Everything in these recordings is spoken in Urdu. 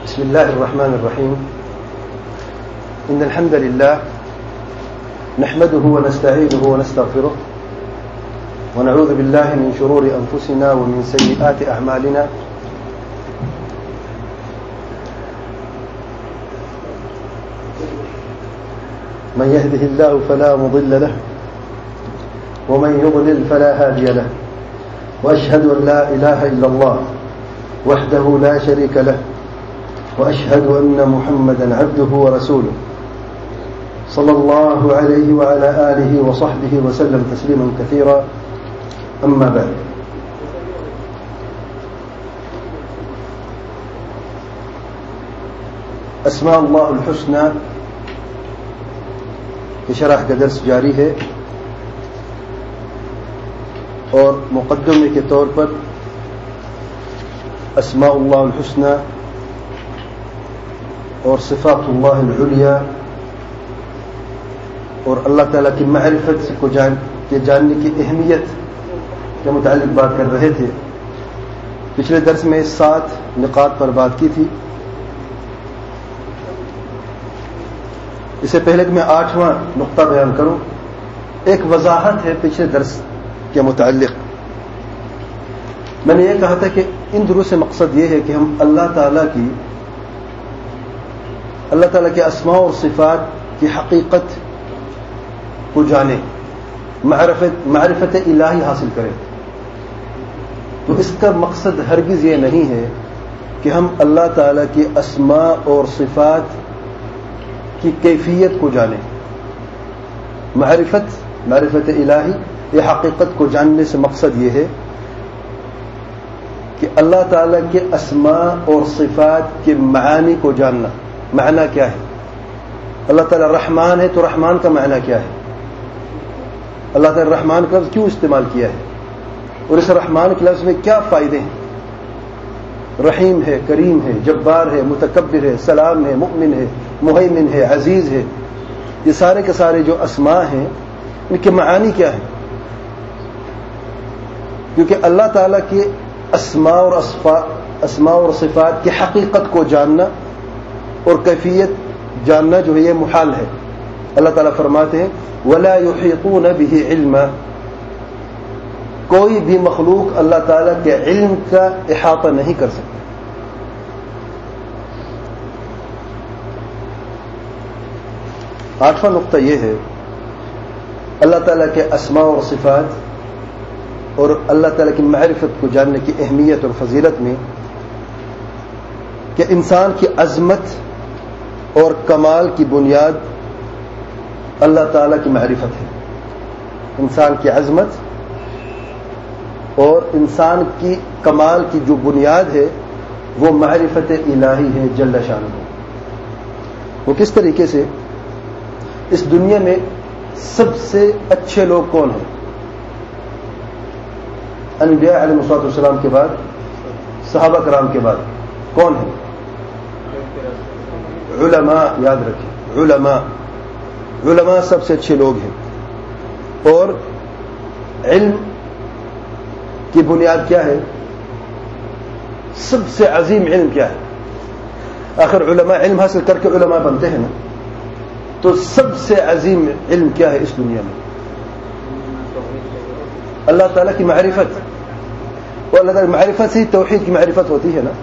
بسم الله الرحمن الرحيم. إن الحمد لله نحمده ونستعينه ونستغفره ونعوذ بالله من شرور أنفسنا ومن سيئات أعمالنا. من يهده الله فلا مضل له ومن يضلل فلا هادي له، وأشهد أن لا إله إلا الله وحده لا شريك له، وأشهد أن محمدا عبده ورسوله صلى الله عليه وعلى آله وصحبه وسلم تسليما كثيرا. أما بعد، اسماء اللہ الحسنى کی شرح کا درس جاری ہے، اور مقدمے کے طور پر اسماء اللہ الحسنى اور صفات اللہ العلیٰ اور اللہ تعالیٰ کی معرفت کو جاننے کی اہمیت کے متعلق بات کر رہے تھے. پچھلے درس میں 7 نقاط پر بات کی تھی. اس سے پہلے کہ میں 8واں نقطہ بیان کروں، ایک وضاحت ہے پچھلے درس کے متعلق. میں نے یہ کہا تھا کہ ان دروس سے مقصد یہ ہے کہ ہم اللہ تعالیٰ کے اسماء اور صفات کی حقیقت کو جانیں، معرفت الہی حاصل کریں. تو اس کا مقصد ہرگز یہ نہیں ہے کہ ہم اللہ تعالیٰ کی اسماء اور صفات کی کیفیت کو جانیں. معرفت الہی یہ حقیقت کو جاننے سے مقصد یہ ہے کہ اللہ تعالیٰ کے اسماء اور صفات کے معانی کو جاننا. معنی کیا ہے؟ اللہ تعالیٰ رحمان ہے تو رحمان کا معنی کیا ہے؟ اللہ تعالیٰ رحمان کا لفظ کیوں استعمال کیا ہے، اور اس رحمان کے لفظ میں کیا فائدے ہیں؟ رحیم ہے، کریم ہے، جبار ہے، متکبر ہے، سلام ہے، مؤمن ہے، مہیمن ہے، عزیز ہے. یہ سارے کے سارے جو اسماء ہیں ان کے معانی کیا ہیں؟ کیونکہ اللہ تعالیٰ کے اسماء اور صفات کی حقیقت کو جاننا اور کیفیت جاننا جو ہے یہ محال ہے. اللہ تعالیٰ فرماتے ہیں وَلَا يُحِيطُونَ بِهِ عِلْمًا، کوئی بھی مخلوق اللہ تعالیٰ کے علم کا احاطہ نہیں کر سکتا. آٹھواں نقطہ یہ ہے اللہ تعالیٰ کے اسماء اور صفات اور اللہ تعالیٰ کی معرفت کو جاننے کی اہمیت اور فضیلت میں کہ انسان کی عظمت اور کمال کی بنیاد اللہ تعالیٰ کی معرفت ہے. انسان کی عظمت اور انسان کی کمال کی جو بنیاد ہے وہ معرفت الہی ہے جل شانہ. وہ کس طریقے سے؟ اس دنیا میں سب سے اچھے لوگ کون ہیں؟ انبیاء علیہ الصلوۃ والسلام کے بعد، صحابہ کرام کے بعد کون ہیں؟ علماء. یاد رکھیں، علماء سب سے اچھے لوگ ہیں. اور علم کی بنیاد کیا ہے؟ سب سے عظیم علم کیا ہے؟ آخر علماء علم حاصل کر کے علماء بنتے ہیں نا. تو سب سے عظیم علم کیا ہے اس دنیا میں؟ اللہ تعالیٰ کی معرفت. اور اللہ تعالیٰ کی معرفت سے توحید کی معرفت ہوتی ہے نا.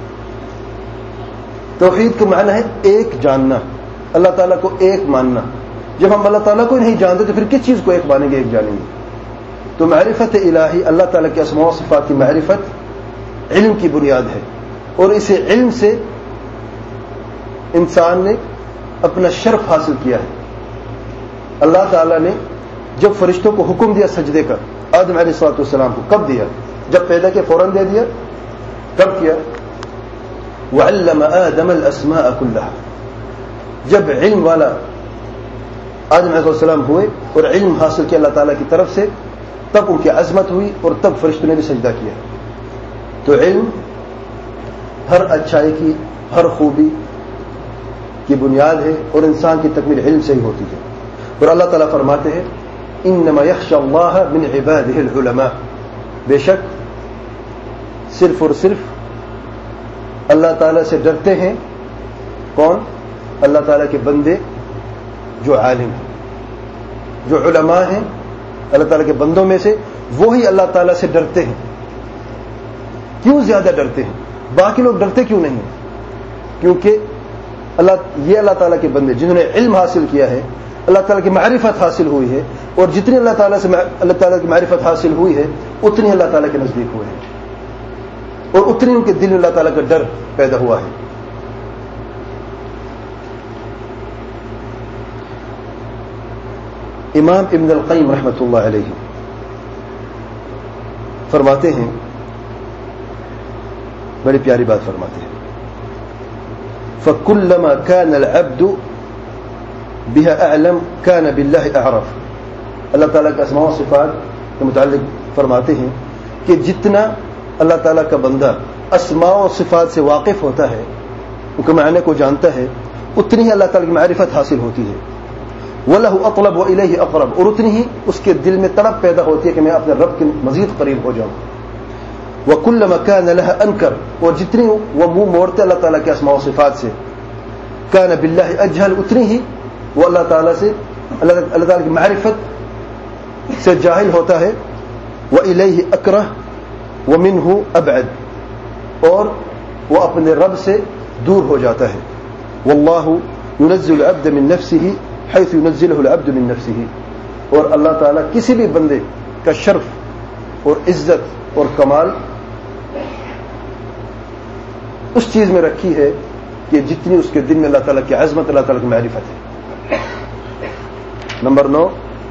توحید کا معنی ہے ایک جاننا، اللہ تعالیٰ کو ایک ماننا. جب ہم اللہ تعالیٰ کو نہیں جانتے تو پھر کس چیز کو ایک مانیں گے، ایک جانیں گے؟ تو معرفت الہی، اللہ تعالیٰ کے اسماء و صفات کی معرفت علم کی بنیاد ہے. اور اسے علم سے انسان نے اپنا شرف حاصل کیا ہے. اللہ تعالیٰ نے جب فرشتوں کو حکم دیا سجدے کا آدم علیہ الصلوۃ والسلام کو، کب دیا؟ جب پیدا کیا فوراً دے دیا؟ کب کیا؟ وعلم آدم الاسماء كلها، جب علم والا آدم علیہ السلام ہوئے اور علم حاصل کیا اللہ تعالیٰ کی طرف سے، تب ان کی عظمت ہوئی اور تب فرشتوں نے بھی سجدہ کیا. تو علم ہر اچھائی کی، ہر خوبی کی بنیاد ہے، اور انسان کی تکمیل علم سے ہی ہوتی ہے. اور اللہ تعالیٰ فرماتے ہیں انما یخشى اللہ من عباده العلماء، بے شک صرف اور صرف اللہ تعالیٰ سے ڈرتے ہیں کون؟ اللہ تعالیٰ کے بندے جو عالم ہیں، جو علماء ہیں اللہ تعالیٰ کے بندوں میں سے، وہی اللہ تعالیٰ سے ڈرتے ہیں۔ کیوں زیادہ ڈرتے ہیں؟ باقی لوگ ڈرتے کیوں نہیں ہیں؟ کیونکہ یہ اللہ تعالیٰ کے بندے جنہوں نے علم حاصل کیا ہے، اللہ تعالیٰ کی معرفت حاصل ہوئی ہے، اور جتنی اللہ تعالیٰ کی معرفت حاصل ہوئی ہے اتنی اللہ تعالیٰ کے نزدیک ہوئے ہیں، اور اتنی ان کے دل میں اللہ تعالیٰ کا ڈر پیدا ہوا ہے۔ امام ابن القیم رحمۃ اللہ علیہ فرماتے ہیں، بڑی پیاری بات فرماتے ہیں، فَكُلَّمَا كَانَ الْعَبْدُ بِهَا أَعْلَمْ كَانَ بِاللَّهِ أَعْرَفُ۔ اللہ تعالیٰ کے اسماء و صفات کے متعلق فرماتے ہیں کہ جتنا اللہ تعالیٰ کا بندہ اسماء و صفات سے واقف ہوتا ہے، ان کے معنی کو جانتا ہے، اتنی ہی اللہ تعالیٰ کی معرفت حاصل ہوتی ہے۔ وَلَهُ أَطْلَبُ وَإِلَيْهِ أَقْرَبُ، اور اتنی ہی اس کے دل میں طلب پیدا ہوتی ہے کہ میں اپنے رب کے مزید قریب ہو جاؤں۔ وَكُلَّمَا كَانَ لَهَا أَنْكَرُ، اور جتنی وہ منہ موڑتے اللہ تعالیٰ کے اسماء و صفات سے، كَانَ بِاللَّهِ أَجْهَلُ، اتنی ہی وہ اللہ تعالیٰ کی معرفت سے جاہل ہوتا ہے۔ وَإِلَيْهِ أَكْرَهُ وَمِنْهُ أَبْعَدُ، اور وہ اپنے رب سے دور ہو جاتا ہے۔ وَاللَّهُ يُنَزِّلُ الْعَبْدَ مِن نَفْسِهِ حيث ينزله العبد من نفسه، اور اللہ تعالیٰ کسی بھی بندے کا شرف اور عزت اور کمال اس چیز میں رکھی ہے کہ جتنی اس کے دل میں اللہ تعالیٰ کی عظمت، اللہ تعالیٰ کی معرفت ہے۔ نمبر 9،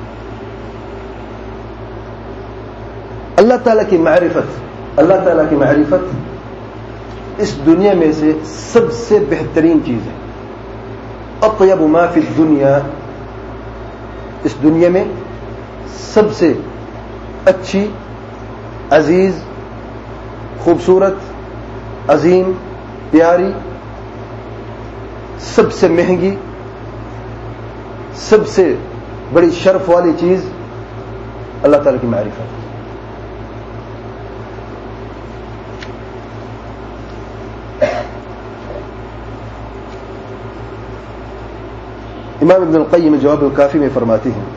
اللہ تعالیٰ کی معرفت، اللہ تعالیٰ کی معرفت اس دنیا میں سے سب سے بہترین چیز ہے۔ اطیب ما فی الدنیا، اس دنیا میں سب سے اچھی، عزیز، خوبصورت، عظیم، پیاری، سب سے مہنگی، سب سے بڑی شرف والی چیز اللہ تعالیٰ کی معرفت۔ امام ابن القیم جواب الکافی میں فرماتے ہیں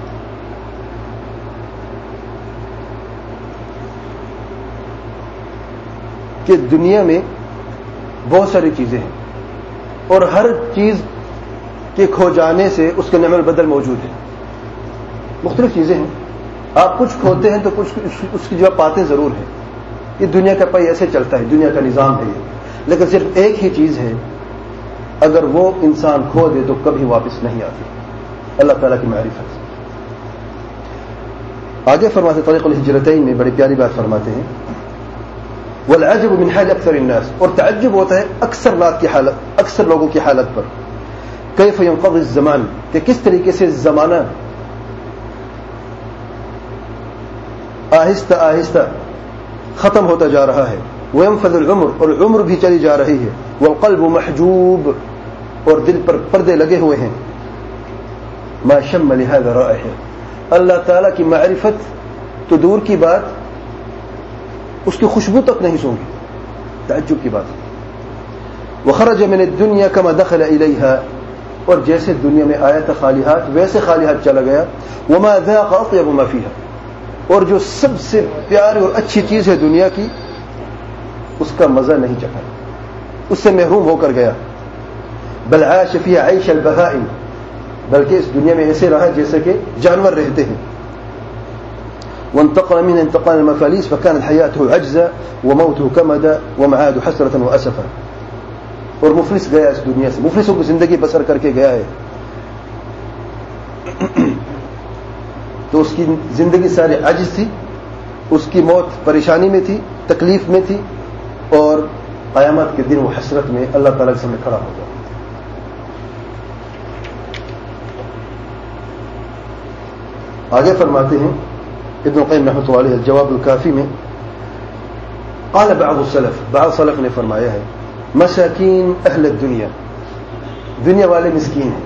کہ دنیا میں بہت ساری چیزیں ہیں، اور ہر چیز کے کھو جانے سے اس کے نعم البدل موجود ہے۔ مختلف چیزیں ہیں، آپ کچھ کھوتے ہیں تو کچھ اس کی جگہ پاتے ضرور ہیں۔ یہ دنیا کا پائی ایسے چلتا ہے، دنیا کا نظام ہے یہ، لیکن صرف ایک ہی چیز ہے، اگر وہ انسان کھو دے تو کبھی واپس نہیں آتی، اللہ تعالیٰ کی معرفت۔ آگے فرماتے طریق الہجرتین میں بڑی پیاری بات فرماتے ہیں، والعجب من حال اکثر الناس، اور تعجب ہوتا ہے اکثر لوگوں کی حالت پر، کیف ينقضي الزمان، کہ کس طریقے سے زمانہ آہستہ آہستہ ختم ہوتا جا رہا ہے، وينفذ العمر، اور عمر بھی چلی جا رہی ہے، والقلب محجوب، اور دل پر پردے لگے ہوئے ہیں، ما شم لهذا رائحہ، اللہ تعالیٰ کی معرفت تو دور کی بات، اس کی خوشبو تک نہیں سونگی، تعجب کی بات۔ وخرج من الدنيا كما دخل إليها، اور جیسے دنیا میں آیا تھا خالی ہاتھ ویسے خالی ہاتھ چلا گیا، وما ذاق أطيب ما فيها، اور جو سب سے پیاری اور اچھی چیز ہے دنیا کی اس کا مزہ نہیں چکھا، اس سے محروم ہو کر گیا۔ بل عاش فيها عيش البهائم، بلکہ اس دنیا میں ایسے رہا جیسے کہ جانور رہتے ہیں۔ وانتقل منها انتقال المفاليس فكانت حياته عجزا وموته كمدا ومعاد حسرة وأسفا، اور مفلس گیا اس دنیا سے، مفلسوں کی زندگی بسر کر کے گیا ہے، تو اس کی زندگی ساری عجز تھی، اس کی موت پریشانی میں تھی، تکلیف میں تھی، اور قیامت کے دن وہ حسرت میں اللہ تعالیٰ کے سامنے کھڑا ہوگا۔ آگے فرماتے ہیں ابن القیم رحمۃ اللہ علیہ جواب الکافی میں، قال بعض السلف، بعض سلف نے فرمایا ہے، مساکین اہل الدنیا، دنیا والے مسکین ہیں،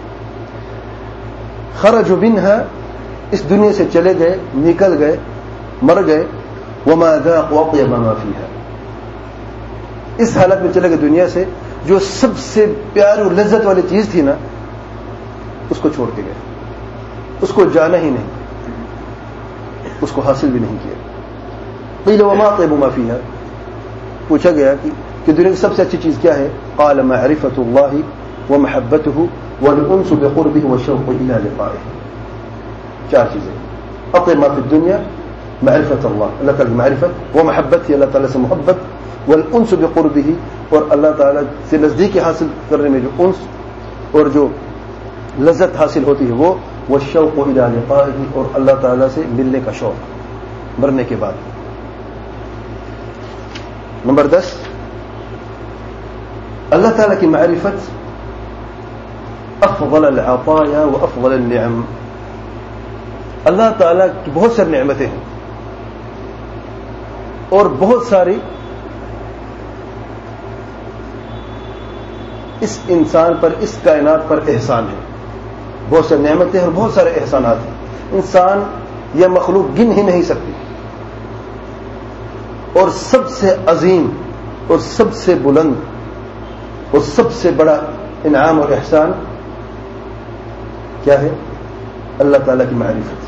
خرجوا منها، اس دنیا سے چلے گئے، نکل گئے، مر گئے، وما ذاقوا اطيب ما فيها، اس حالت میں چلے گئے دنیا سے، جو سب سے پیاری اور لذت والی چیز تھی نا اس کو چھوڑ کے گئے، اس کو جانا ہی نہیں، اس کو حاصل بھی نہیں کیا۔ قیل وما طیب ما فیہا، پوچھا گیا کہ دنیا کی سب سے اچھی چیز کیا ہے؟ قال معرفۃ اللہ ومحبتہ والانس بقربہ والشوق الی لقائہ۔ 4 چیزیں، اطیب ما فی الدنیا معرفت اللہ تعالیٰ کی معرفت، وہ محبت ہی اللہ تعالیٰ سے محبت، والانس بقربہ اور اللہ تعالیٰ سے نزدیکی حاصل کرنے میں جو انس اور جو لذت حاصل ہوتی ہے وہ، والشوق الی لقائہ اور اللہ تعالیٰ سے ملنے کا شوق مرنے کے بعد۔ نمبر 10، اللہ تعالیٰ کی معرفت افضل العطایا و افضل النعم۔ اللہ تعالیٰ کی بہت ساری نعمتیں ہیں اور بہت ساری اس انسان پر، اس کائنات پر احسان ہے، بہت ساری نعمتیں اور بہت سارے احسانات ہیں، انسان یا مخلوق گن ہی نہیں سکتی۔ اور سب سے عظیم اور سب سے بلند اور سب سے بڑا انعام اور احسان کیا ہے؟ اللہ تعالیٰ کی معرفت۔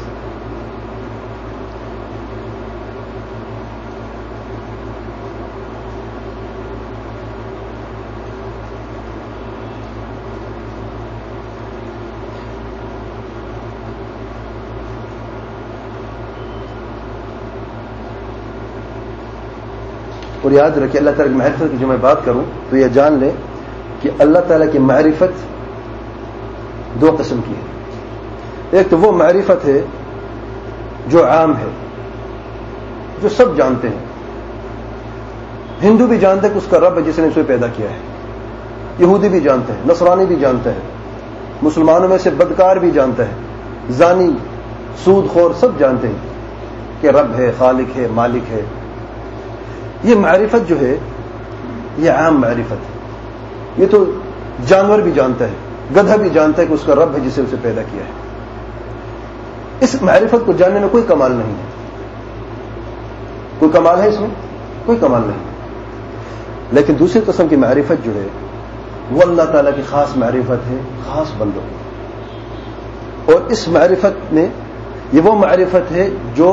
اور یاد رکھیں اللہ تعالیٰ کی معرفت کی جو میں بات کروں تو یہ جان لیں کہ اللہ تعالیٰ کی معرفت 2 قسم کی ہے۔ ایک تو وہ معرفت ہے جو عام ہے، جو سب جانتے ہیں، ہندو بھی جانتے ہیں کہ اس کا رب ہے جس نے اسے پیدا کیا ہے، یہودی بھی جانتے ہیں، نصرانی بھی جانتا ہے، مسلمانوں میں سے بدکار بھی جانتا ہے، زانی، سود خور سب جانتے ہیں کہ رب ہے، خالق ہے، مالک ہے۔ یہ معرفت جو ہے یہ عام معرفت ہے، یہ تو جانور بھی جانتا ہے، گدھا بھی جانتا ہے کہ اس کا رب ہے جسے اسے پیدا کیا ہے۔ اس معرفت کو جاننے میں کوئی کمال نہیں ہے، کوئی کمال ہے اس میں؟ کوئی کمال نہیں۔ لیکن دوسری قسم کی معرفت جو ہے وہ اللہ تعالیٰ کی خاص معرفت ہے، خاص بندوں کی۔ اور اس معرفت میں یہ وہ معرفت ہے جو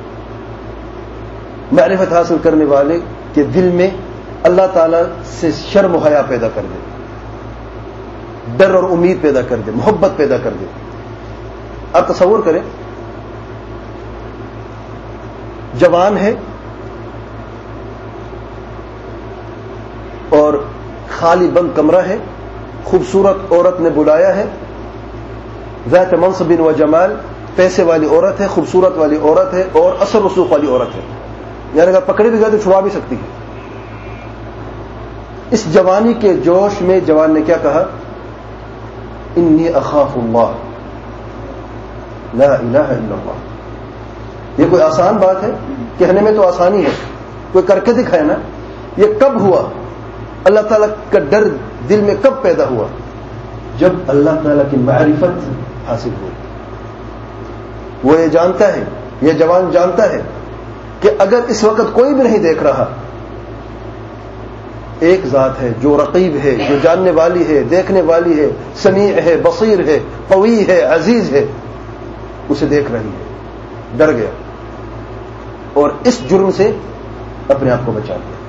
معرفت حاصل کرنے والے کے دل میں اللہ تعالیٰ سے شرم و حیا پیدا کر دے، ڈر اور امید پیدا کر دے، محبت پیدا کر دے۔ آپ تصور کریں، جوان ہے اور خالی بند کمرہ ہے، خوبصورت عورت نے بلایا ہے، ذات منصب و جمال، پیسے والی عورت ہے، خوبصورت والی عورت ہے اور اثر رسوخ والی عورت ہے، یعنی اگر پکڑے بھی گئے تو چھڑا بھی سکتی ہے۔ اس جوانی کے جوش میں جوان نے کیا کہا؟ انی اخاف اللہ، لا الہ الا اللہ۔ یہ کوئی آسان بات ہے؟ کہنے میں تو آسانی ہے، کوئی کر کے دکھائے نا۔ یہ کب ہوا؟ اللہ تعالیٰ کا ڈر دل میں کب پیدا ہوا؟ جب اللہ تعالیٰ کی معرفت حاصل ہوئی۔ وہ یہ جانتا ہے، یہ جوان جانتا ہے کہ اگر اس وقت کوئی بھی نہیں دیکھ رہا، ایک ذات ہے جو رقیب ہے، جو جاننے والی ہے، دیکھنے والی ہے، سمیع ہے، بصیر ہے، قوی ہے، عزیز ہے، اسے دیکھ رہی ہے۔ ڈر گیا اور اس جرم سے اپنے آپ کو بچا لیا۔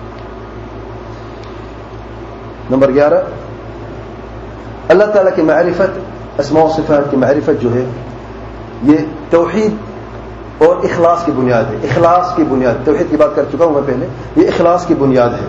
نمبر 11، اللہ تعالیٰ کی معرفت، اسماء و صفات کی معرفت جو ہے یہ توحید اور اخلاص کی بنیاد ہے۔ اخلاص کی بنیاد، توحید کی بات کر چکا ہوں میں پہلے، یہ اخلاص کی بنیاد ہے۔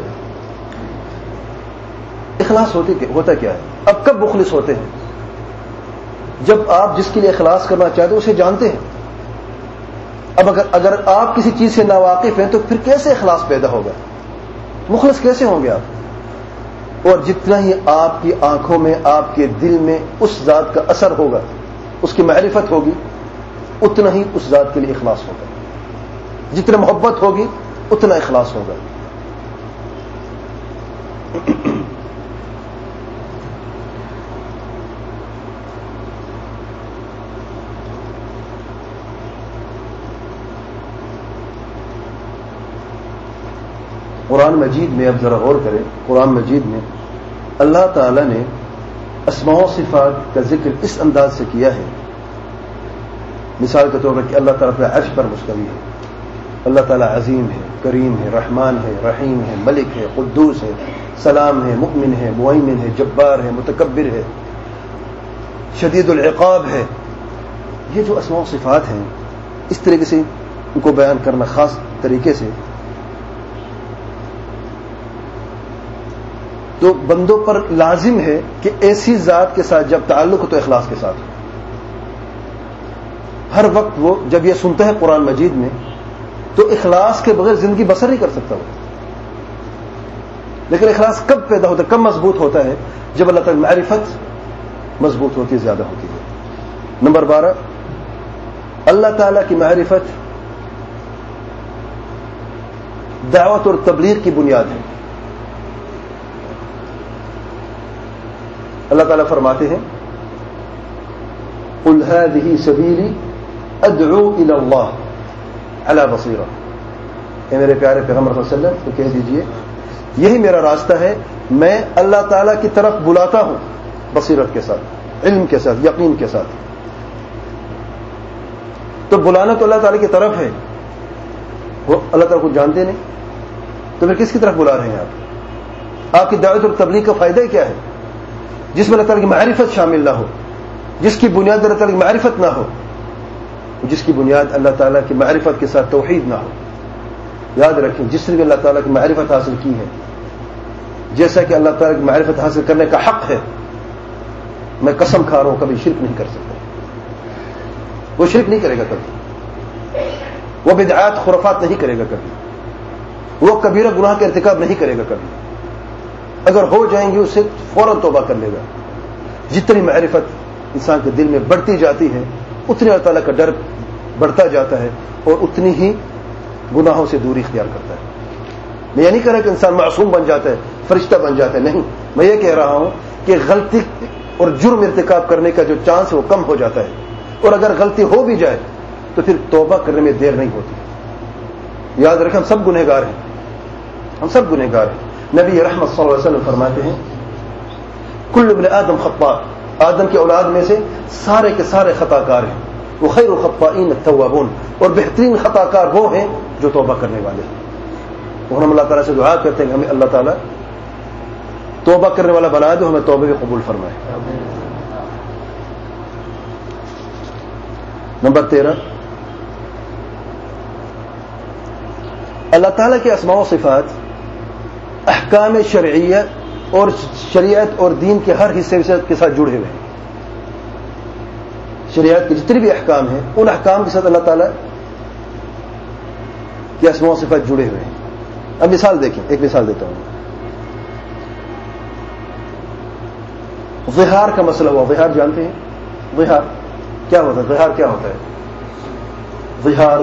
اخلاص ہوتا کیا ہے؟ اب کب مخلص ہوتے ہیں؟ جب آپ جس کے لیے اخلاص کرنا چاہتے ہیں اسے جانتے ہیں۔ اب اگر آپ کسی چیز سے ناواقف ہیں تو پھر کیسے اخلاص پیدا ہوگا؟ مخلص کیسے ہوں گے آپ؟ اور جتنا ہی آپ کی آنکھوں میں، آپ کے دل میں اس ذات کا اثر ہوگا، اس کی معرفت ہوگی، اتنا ہی اس ذات کے لیے اخلاص ہوگا۔ جتنا محبت ہوگی اتنا اخلاص ہوگا۔ قرآن مجید میں اب ذرا غور کریں، قرآن مجید میں اللہ تعالیٰ نے اسماء و صفات کا ذکر اس انداز سے کیا ہے، مثال کے طور پر کہ اللہ تعالیٰ اپنے عرش پر مستوی ہے، اللہ تعالیٰ عظیم ہے، کریم ہے، رحمان ہے، رحیم ہے، ملک ہے، قدوس ہے، سلام ہے، مؤمن ہے، مہیمن ہے، جبار ہے، متکبر ہے، شدید العقاب ہے۔ یہ جو اسماء و صفات ہیں اس طریقے سے ان کو بیان کرنا خاص طریقے سے، تو بندوں پر لازم ہے کہ ایسی ذات کے ساتھ جب تعلق ہو تو اخلاص کے ساتھ ہو۔ ہر وقت وہ جب یہ سنتا ہے قرآن مجید میں تو اخلاص کے بغیر زندگی بسر نہیں کر سکتا وہ۔ لیکن اخلاص کب پیدا ہوتا ہے، کب مضبوط ہوتا ہے؟ جب اللہ تعالی معرفت مضبوط ہوتی ہے، زیادہ ہوتی ہے۔ نمبر 12، اللہ تعالی کی معرفت دعوت اور تبلیغ کی بنیاد ہے۔ اللہ تعالیٰ فرماتے ہیں قل هذه سبیلی ادعو الى اللہ علی بصیرہ، اے میرے پیارے پیغمبر صلی اللہ علیہ وسلم تو کہہ دیجئے یہی میرا راستہ ہے، میں اللہ تعالیٰ کی طرف بلاتا ہوں بصیرت کے ساتھ، علم کے ساتھ، یقین کے ساتھ۔ تو بلانا تو اللہ تعالیٰ کی طرف ہے، وہ اللہ تعالیٰ کو جانتے نہیں تو پھر کس کی طرف بلا رہے ہیں آپ؟ آپ کی دعوت اور تبلیغ کا فائدہ کیا ہے جس میں اللہ تعالیٰ کی معرفت شامل نہ ہو، جس کی بنیاد اللہ تعالیٰ کی معرفت نہ ہو، جس کی بنیاد اللہ تعالیٰ کی معرفت کے ساتھ توحید نہ ہو؟ یاد رکھیں جس نے بھی اللہ تعالیٰ کی معرفت حاصل کی ہے، جیسا کہ اللہ تعالیٰ کی معرفت حاصل کرنے کا حق ہے، میں قسم کھا رہا ہوں کبھی شرک نہیں کر سکتا، وہ شرک نہیں کرے گا کبھی، وہ بدعات خرافات نہیں کرے گا کبھی، وہ کبیرہ گناہ کا ارتکاب نہیں کرے گا کبھی، اگر ہو جائیں گے اسے فوراً توبہ کر لے گا۔ جتنی معرفت انسان کے دل میں بڑھتی جاتی ہے اتنی اللہ تعالیٰ کا ڈر بڑھتا جاتا ہے اور اتنی ہی گناہوں سے دوری اختیار کرتا ہے۔ میں یہ نہیں کہہ رہا کہ انسان معصوم بن جاتا ہے، فرشتہ بن جاتا ہے، نہیں، میں یہ کہہ رہا ہوں کہ غلطی اور جرم ارتکاب کرنے کا جو چانس ہے وہ کم ہو جاتا ہے، اور اگر غلطی ہو بھی جائے تو پھر توبہ کرنے میں دیر نہیں ہوتی۔ یاد رکھیں ہم سب گنہگار ہیں، ہم سب گنہگار ہیں۔ نبی رحمت صلی اللہ علیہ وسلم فرماتے ہیں کل ابن آدم خطاء، آدم کی اولاد میں سے سارے کے سارے خطا کار ہیں، وہ خیر الخطائین التوابون، اور بہترین خطا کار وہ ہیں جو توبہ کرنے والے ہیں۔ اور ہم اللہ تعالیٰ سے دعا کرتے ہیں کہ ہمیں اللہ تعالیٰ توبہ کرنے والا بنا دے، ہمیں توبہ بھی قبول فرمائے۔ نمبر 13، اللہ تعالیٰ کے اسماء و صفات احکام شرعیہ اور شریعت اور دین کے ہر حصے کے ساتھ جڑے ہوئے ہیں۔ شریعت کے جتنے بھی احکام ہیں ان احکام کے ساتھ اللہ تعالیٰ کے اسماء و صفات جڑے ہوئے ہیں۔ اب مثال دیکھیں، ایک مثال دیتا ہوں۔ ظہار کا مسئلہ ہوا، ظہار جانتے ہیں؟ ظہار کیا ہوتا ہے؟ ظہار کیا ہوتا ہے؟ ظہار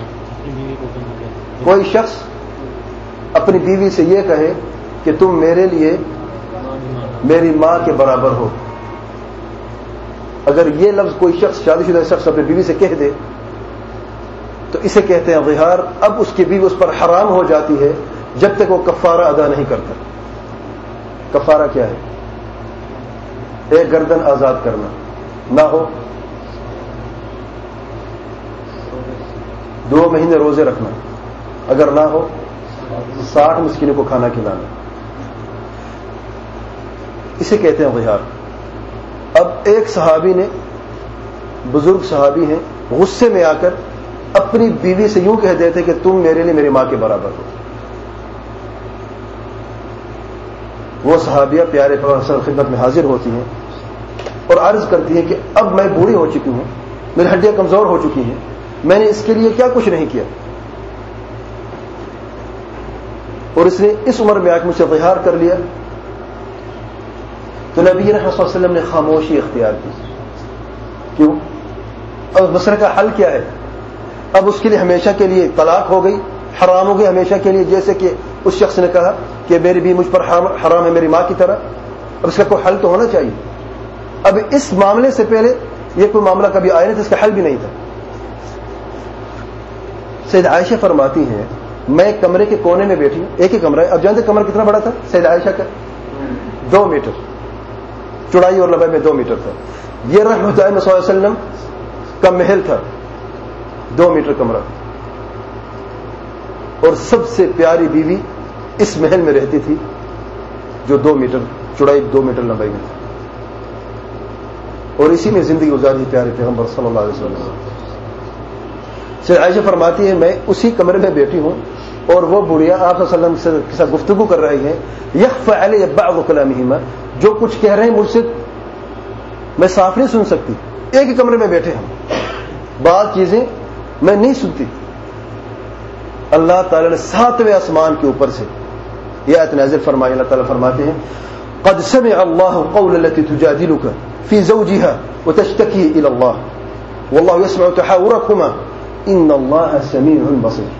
کوئی شخص اپنی بیوی سے یہ کہے کہ تم میرے لیے میری ماں کے برابر ہو۔ اگر یہ لفظ کوئی شخص، شادی شدہ شخص اپنی بیوی سے کہہ دے تو اسے کہتے ہیں ظہار۔ اب اس کی بیوی اس پر حرام ہو جاتی ہے جب تک وہ کفارہ ادا نہیں کرتا۔ کفارہ کیا ہے؟ ایک گردن آزاد کرنا، نہ ہو 2 مہینے روزے رکھنا، اگر نہ ہو 60 مسکینوں کو کھانا کھلانا، اسے کہتے ہیں ظہار۔ اب ایک صحابی نے، بزرگ صحابی ہیں، غصے میں آ کر اپنی بیوی سے یوں کہہ دیتے کہ تم میرے لیے میری ماں کے برابر ہو۔ وہ صحابیہ پیارے پیغمبر صلی اللہ علیہ وسلم خدمت میں حاضر ہوتی ہیں اور عرض کرتی ہیں کہ اب میں بوڑھی ہو چکی ہوں، میری ہڈیاں کمزور ہو چکی ہیں، میں نے اس کے لیے کیا کچھ نہیں کیا، اور اس نے اس عمر میں آ کے مجھ سے ظہار کر لیا۔ تو نبی رحمت صلی اللہ علیہ وسلم نے خاموشی اختیار کی۔ کیوں؟ اب مسئلے کا حل کیا ہے؟ اب اس کے لیے ہمیشہ کے لیے طلاق ہو گئی، حرام ہو گئی ہمیشہ کے لیے، جیسے کہ اس شخص نے کہا کہ میری بھی مجھ پر حرام ہے میری ماں کی طرح۔ اب اس کا کوئی حل تو ہونا چاہیے۔ اب اس معاملے سے پہلے یہ کوئی معاملہ کبھی آیا نہیں تھا، اس کا حل بھی نہیں تھا۔ سید عائشہ فرماتی ہیں میں ایک کمرے کے کونے میں بیٹھی ہوں, ایک ہی کمرہ ہے. اب جانتے کمرہ کتنا بڑا تھا سید عائشہ کا؟ 2 میٹر چوڑائی اور لمبائی میں 2 میٹر تھا. یہ رحمت اللہ صلی اللہ علیہ وسلم کا محل تھا, 2 میٹر کمرہ, اور سب سے پیاری بیوی اس محل میں رہتی تھی جو 2 میٹر چوڑائی 2 میٹر لمبائی میں تھی, اور اسی میں زندگی گزاری پیارے پیغمبر صلی اللہ علیہ وسلم. سید عائشہ فرماتی ہے میں اسی کمرے میں بیٹھی ہوں اور وہ بڑھیا آپ صلی اللہ علیہ وسلم سے ساتھ گفتگو کر رہی ہیں. یخفى علی بعض کلامہما, جو کچھ کہہ رہے ہیں مجھ سے میں صاف نہیں سن سکتی, ایک ہی کمرے میں بیٹھے ہم, بعض چیزیں میں نہیں سنتی. اللہ تعالیٰ نے 7ویں آسمان کے اوپر سے یہ آیت نازل فرمائی. اللہ تعالیٰ فرماتے ہیں قد سمع اللہ قول التي تجادلك في زوجها وتشتكي الى الله والله يسمع تحاوركما ان اللہ سمیع بصیر.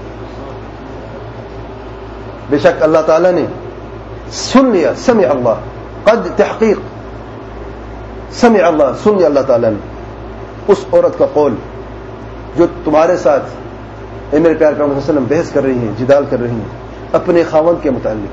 بے شک اللہ تعالیٰ نے سن لیا, سمع اللہ, قد تحقیق سمع اللہ, سن لیا اللہ تعالیٰ نے اس عورت کا قول جو تمہارے ساتھ اے میرے پیارے پیغمبر صلی اللہ علیہ وسلم بحث کر رہی ہیں, جدال کر رہی ہیں اپنے خاوند کے متعلق.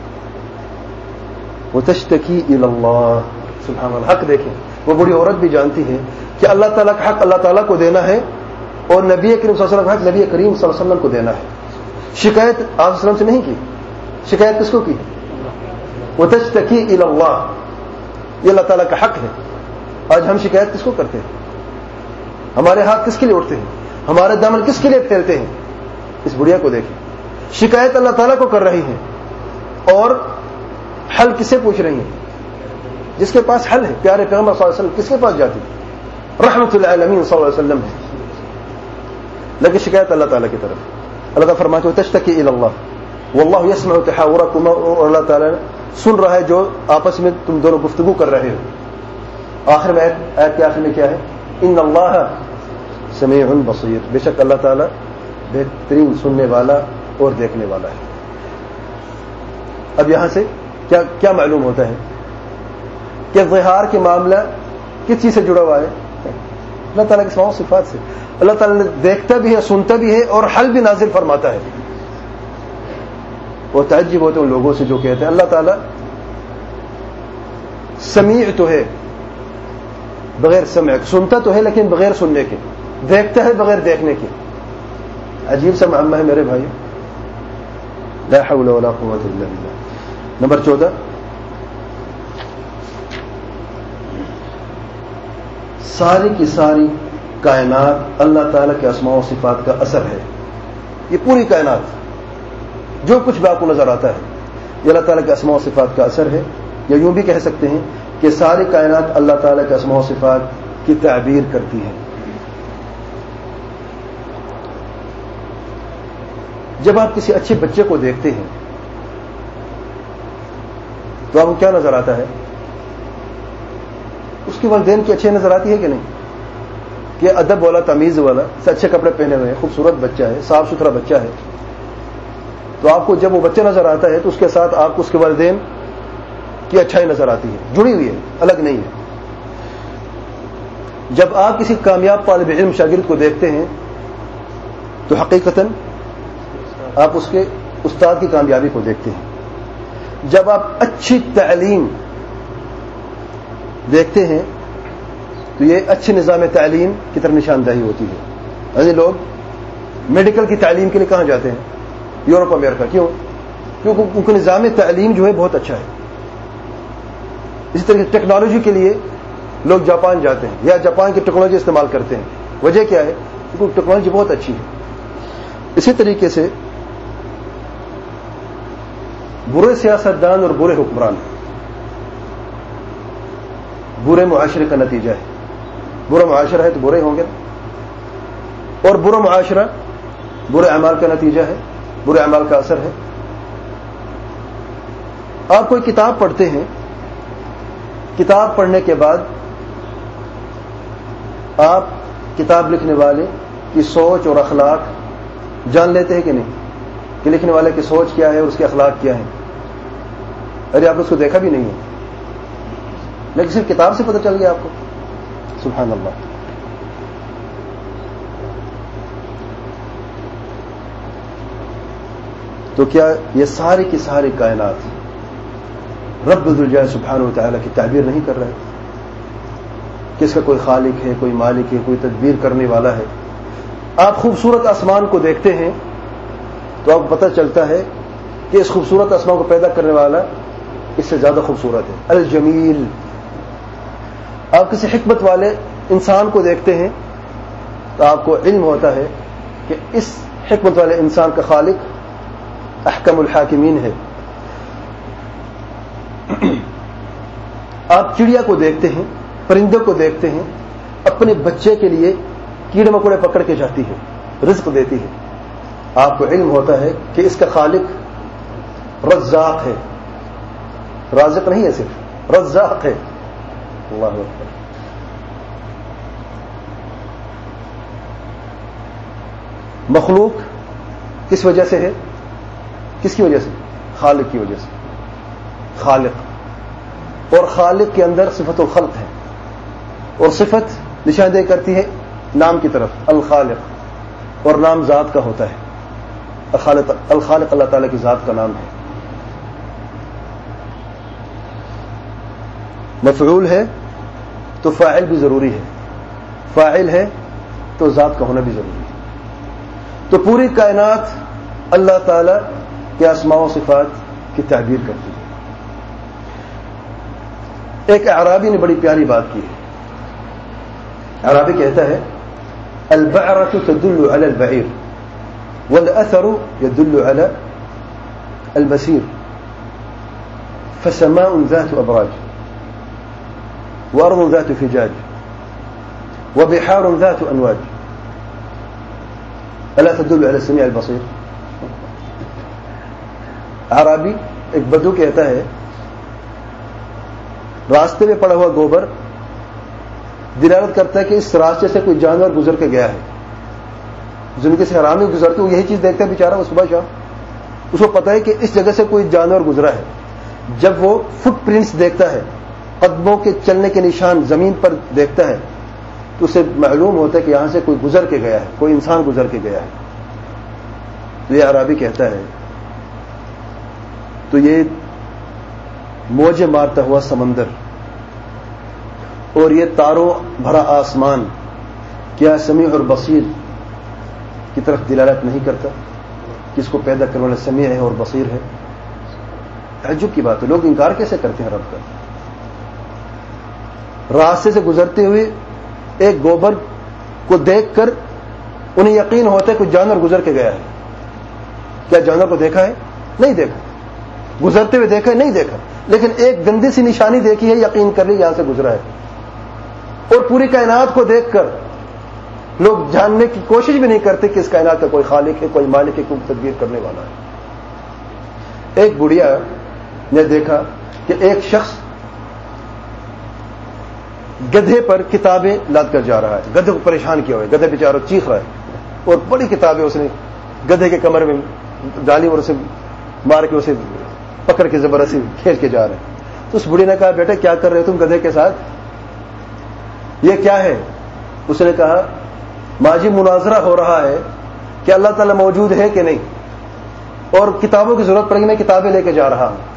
وتشتکی الی اللہ, سبحان اللہ. حق دیکھیں, وہ بڑی عورت بھی جانتی ہے کہ اللہ تعالیٰ کا حق اللہ تعالیٰ کو دینا ہے اور نبی کریم صلی اللہ علیہ وسلم کا حق نبی کریم صلی اللہ علیہ وسلم کو دینا ہے. شکایت آپ صلی اللہ علیہ وسلم سے نہیں کی, شکایت کس کو کی؟ وتشتکی الی اللہ, یہ اللہ تعالیٰ کا حق ہے. آج ہم شکایت کس کو کرتے ہیں؟ ہمارے ہاتھ کس کے لیے اٹھتے ہیں؟ ہمارے دامن کس کے لیے پھیلتے ہیں؟ اس بڑھیا کو دیکھیں, شکایت اللہ تعالیٰ کو کر رہی ہیں اور حل کسے پوچھ رہی ہیں؟ جس کے پاس حل ہے. پیارے پیغمبر صلی اللہ علیہ وسلم کس کے پاس جاتی؟ رحمت للعالمین صلی اللہ علیہ وسلم ہے, لیکن شکایت اللہ تعالیٰ کی طرف. اللہ تعالیٰ فرماتے ہیں تشتکی الی اللہ واللہ یسمع تحاورکما, اور اللہ تعالیٰ سن رہا ہے جو آپس میں تم دونوں گفتگو کر رہے ہو. آخر میں آیت کے آخر میں کیا ہے؟ ان اللہ سمیع بصیر, بے شک اللہ تعالیٰ بہترین سننے والا اور دیکھنے والا ہے. اب یہاں سے کیا معلوم ہوتا ہے کہ ظہار کے معاملہ کس چیز سے جڑا ہوا ہے؟ اللہ تعالیٰ کے اسماء و صفات سے. اللہ تعالیٰ نے دیکھتا بھی ہے, سنتا بھی ہے اور حل بھی نازل فرماتا ہے. وہ تعجب ہوتے ہیں ان لوگوں سے جو کہتے ہیں اللہ تعالیٰ سمیع تو ہے بغیر سمع, سنتا تو ہے لیکن بغیر سننے کے, دیکھتا ہے بغیر دیکھنے کے. عجیب سا معاملہ ہے میرے بھائی. لا حول ولا قوت الا باللہ. نمبر 14, ساری کی ساری کائنات اللہ تعالیٰ کے اسماء و صفات کا اثر ہے. یہ پوری کائنات جو کچھ بھی آپ کو نظر آتا ہے یہ اللہ تعالیٰ کے اسماء و صفات کا اثر ہے. یا یوں بھی کہہ سکتے ہیں کہ ساری کائنات اللہ تعالیٰ کے اسماء و صفات کی تعبیر کرتی ہے. جب آپ کسی اچھے بچے کو دیکھتے ہیں تو آپ کو کیا نظر آتا ہے؟ اس کے والدین کی اچھے نظر آتی ہے کہ نہیں؟ کہ ادب والا, تمیز والا, سے اچھے کپڑے پہنے ہوئے ہیں, خوبصورت بچہ ہے, صاف ستھرا بچہ ہے. تو آپ کو جب وہ بچہ نظر آتا ہے تو اس کے ساتھ آپ کو اس کے والدین کی اچھائی نظر آتی ہے, جڑی ہوئی ہے, الگ نہیں ہے. جب آپ کسی کامیاب طالب علم شاگرد کو دیکھتے ہیں تو حقیقتاً آپ اس کے استاد کی کامیابی کو دیکھتے ہیں. جب آپ اچھی تعلیم دیکھتے ہیں تو یہ اچھے نظام تعلیم کی طرف نشاندہی ہوتی ہے. یعنی لوگ میڈیکل کی تعلیم کے لیے کہاں جاتے ہیں؟ Europe America. کیوں؟ کیونکہ ان کا نظام تعلیم جو ہے بہت اچھا ہے. اسی طرح ٹیکنالوجی کے لیے لوگ جاپان جاتے ہیں یا جاپان کی ٹیکنالوجی استعمال کرتے ہیں. وجہ کیا ہے؟ کیونکہ ٹیکنالوجی بہت اچھی ہے. اسی طریقے سے برے سیاستدان اور برے حکمران برے معاشرے کا نتیجہ ہے. برا معاشرہ ہے تو برے ہوں گے, اور برا معاشرہ برے اعمال کا نتیجہ ہے, برے اعمال کا اثر ہے. آپ کوئی کتاب پڑھتے ہیں, کتاب پڑھنے کے بعد آپ کتاب لکھنے والے کی سوچ اور اخلاق جان لیتے ہیں کہ نہیں, کہ لکھنے والے کی سوچ کیا ہے اور اس کے اخلاق کیا ہیں. ارے آپ نے اس کو دیکھا بھی نہیں ہے لیکن صرف کتاب سے پتہ چل گیا آپ کو. سبحان اللہ. تو کیا یہ ساری کی ساری کائنات رب ذوالجلال سبحانہ و تعالیٰ کی تعبیر نہیں کر رہے کہ اس کا کوئی خالق ہے، کوئی مالک ہے، کوئی تدبیر کرنے والا ہے؟ آپ خوبصورت آسمان کو دیکھتے ہیں تو آپ کو پتہ چلتا ہے کہ اس خوبصورت آسمان کو پیدا کرنے والا اس سے زیادہ خوبصورت ہے، الجمیل۔ آپ کسی حکمت والے انسان کو دیکھتے ہیں تو آپ کو علم ہوتا ہے کہ اس حکمت والے انسان کا خالق احکم الحاکمین ہے۔ آپ چڑیا کو دیکھتے ہیں، پرندوں کو دیکھتے ہیں، اپنے بچے کے لیے کیڑے مکوڑے پکڑ کے جاتی ہے، رزق دیتی ہے۔ آپ کو علم ہوتا ہے کہ اس کا خالق رزاق ہے، رازق نہیں ہے، صرف رزاق ہے۔ اللہ اکبر۔ مخلوق کس وجہ سے ہے؟ کس کی وجہ سے؟ خالق کی وجہ سے۔ خالق، اور خالق کے اندر صفت الخلق ہے، اور صفت نشاندہی کرتی ہے نام کی طرف، الخالق، اور نام ذات کا ہوتا ہے۔ الخالق اللہ تعالیٰ کی ذات کا نام ہے۔ مفعول ہے تو فاعل بھی ضروری ہے، فاعل ہے تو ذات کا ہونا بھی ضروری ہے۔ تو پوری کائنات اللہ تعالیٰ کے اسماء و صفات کی تعبیر کرتی ہے۔ ایک اعرابی نے بڑی پیاری بات کی ہے۔ اعرابی کہتا ہے البعرة تدل على البعير والأثر يدل على المسير فسماء ذات أبراج وأرض ذات فجاج وبحار ذات أنواج ألا تدل على السميع البصير؟ اعرابی ایک بدو کہتا ہے راستے میں پڑا ہوا گوبر دلالت کرتا ہے کہ اس راستے سے کوئی جانور گزر کے گیا ہے۔ زندگی سے حرام ہی گزرتے وہ یہی چیز دیکھتا ہے بیچارہ، صبح شام اس کو پتا ہے کہ اس جگہ سے کوئی جانور گزرا ہے۔ جب وہ فٹ پرنٹس دیکھتا ہے، قدموں کے چلنے کے نشان زمین پر دیکھتا ہے، تو اسے معلوم ہوتا ہے کہ یہاں سے کوئی گزر کے گیا ہے، کوئی انسان گزر کے گیا ہے۔ تو یہ عربی کہتا ہے تو یہ موجیں مارتا ہوا سمندر اور یہ تاروں بھرا آسمان کیا سمیع اور بصیر کی طرف دلالت نہیں کرتا کہ اس کو پیدا کرنے والا سمیع ہے اور بصیر ہے؟ تعجب کی بات ہے، لوگ انکار کیسے کرتے ہیں رب کا؟ راستے سے گزرتے ہوئے ایک گوبر کو دیکھ کر انہیں یقین ہوتا ہے کوئی جانور گزر کے گیا ہے۔ کیا جانور کو دیکھا ہے؟ نہیں دیکھا۔ گزرتے ہوئے دیکھا ہے؟ نہیں دیکھا، لیکن ایک گندی سی نشانی دیکھی ہے، یقین کر لی یہاں سے گزرا ہے۔ اور پوری کائنات کو دیکھ کر لوگ جاننے کی کوشش بھی نہیں کرتے کہ اس کائنات کا کوئی خالق ہے، کوئی مالک ہے، کوئی تدبیر کرنے والا ہے۔ ایک بڑھیا نے دیکھا کہ ایک شخص گدھے پر کتابیں لاد کر جا رہا ہے، گدھے کو پریشان کیا ہوا ہے، گدھے بیچارہ چیخ رہا ہے اور بڑی کتابیں اس نے گدھے کے کمر میں ڈالی اور اسے مار کے اسے پکڑ کے زبردستی کھینچ کے جا رہے ہیں۔ تو اس بڑھی نے کہا بیٹا کیا کر رہے ہو تم گدھے کے ساتھ، یہ کیا ہے؟ اس نے کہا ماجی مناظرہ ہو رہا ہے کہ اللہ تعالیٰ موجود ہے کہ نہیں، اور کتابوں کی ضرورت پڑے گی، میں کتابیں لے کے جا رہا ہوں۔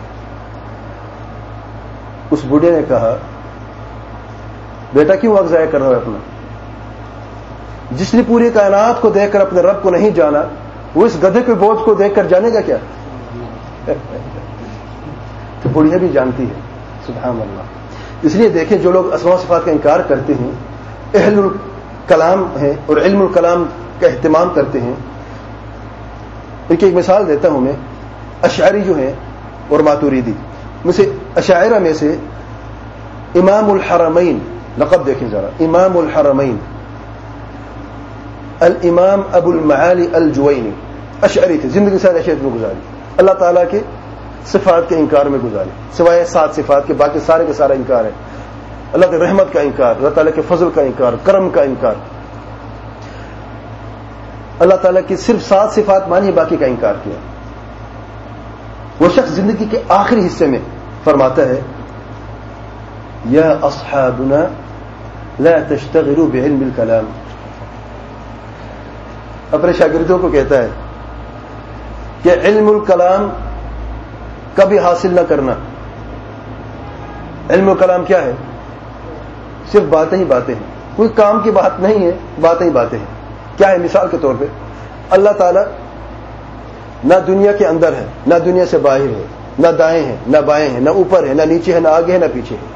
اس بوڑھے نے کہا بیٹا کیوں وقت ضائع کر رہا ہے اپنا؟ جس نے پوری کائنات کو دیکھ کر اپنے رب کو نہیں جانا، وہ اس گدھے کے بوجھ کو دیکھ کر جانے گا کیا؟ تو بڑھیا بھی جانتی ہے، سبحان اللہ۔ اس لیے دیکھیں جو لوگ اسماء و صفات کا انکار کرتے ہیں، اہل الکلام ہیں اور علم الکلام کا اہتمام کرتے ہیں، ان کی ایک مثال دیتا ہوں میں۔ اشعری جو ہیں اور ماتوریدی میں سے، اشاعرہ میں سے امام الحرمین، لقب دیکھیں ذرا، امام الحرمین الامام ابو المعالی الجوینی اشعری تھے، زندگی ساری اشعریت میں گزاری، اللہ تعالیٰ کے صفات کے انکار میں گزاری، سوائے 7 صفات کے باقی سارے کے سارا انکار ہے۔ اللہ کی رحمت کا انکار، اللہ تعالیٰ کے فضل کا انکار، کرم کا انکار، اللہ تعالیٰ کی صرف 7 صفات مانی، باقی کا انکار کیا۔ وہ شخص زندگی کے آخری حصے میں فرماتا ہے یا اصحابنا لا تشتغلوا بعلم الکلام، اپنے شاگردوں کو کہتا ہے کہ علم الکلام کبھی حاصل نہ کرنا. علم الکلام کیا ہے؟ صرف باتیں ہی باتیں ہیں, کوئی کام کی بات نہیں ہے, باتیں ہی باتیں ہیں. کیا ہے؟ مثال کے طور پہ اللہ تعالیٰ نہ دنیا کے اندر ہے, نہ دنیا سے باہر ہے, نہ دائیں ہیں نہ بائیں ہیں, نہ اوپر ہے نہ نیچے ہے, نہ آگے ہے نہ پیچھے ہے.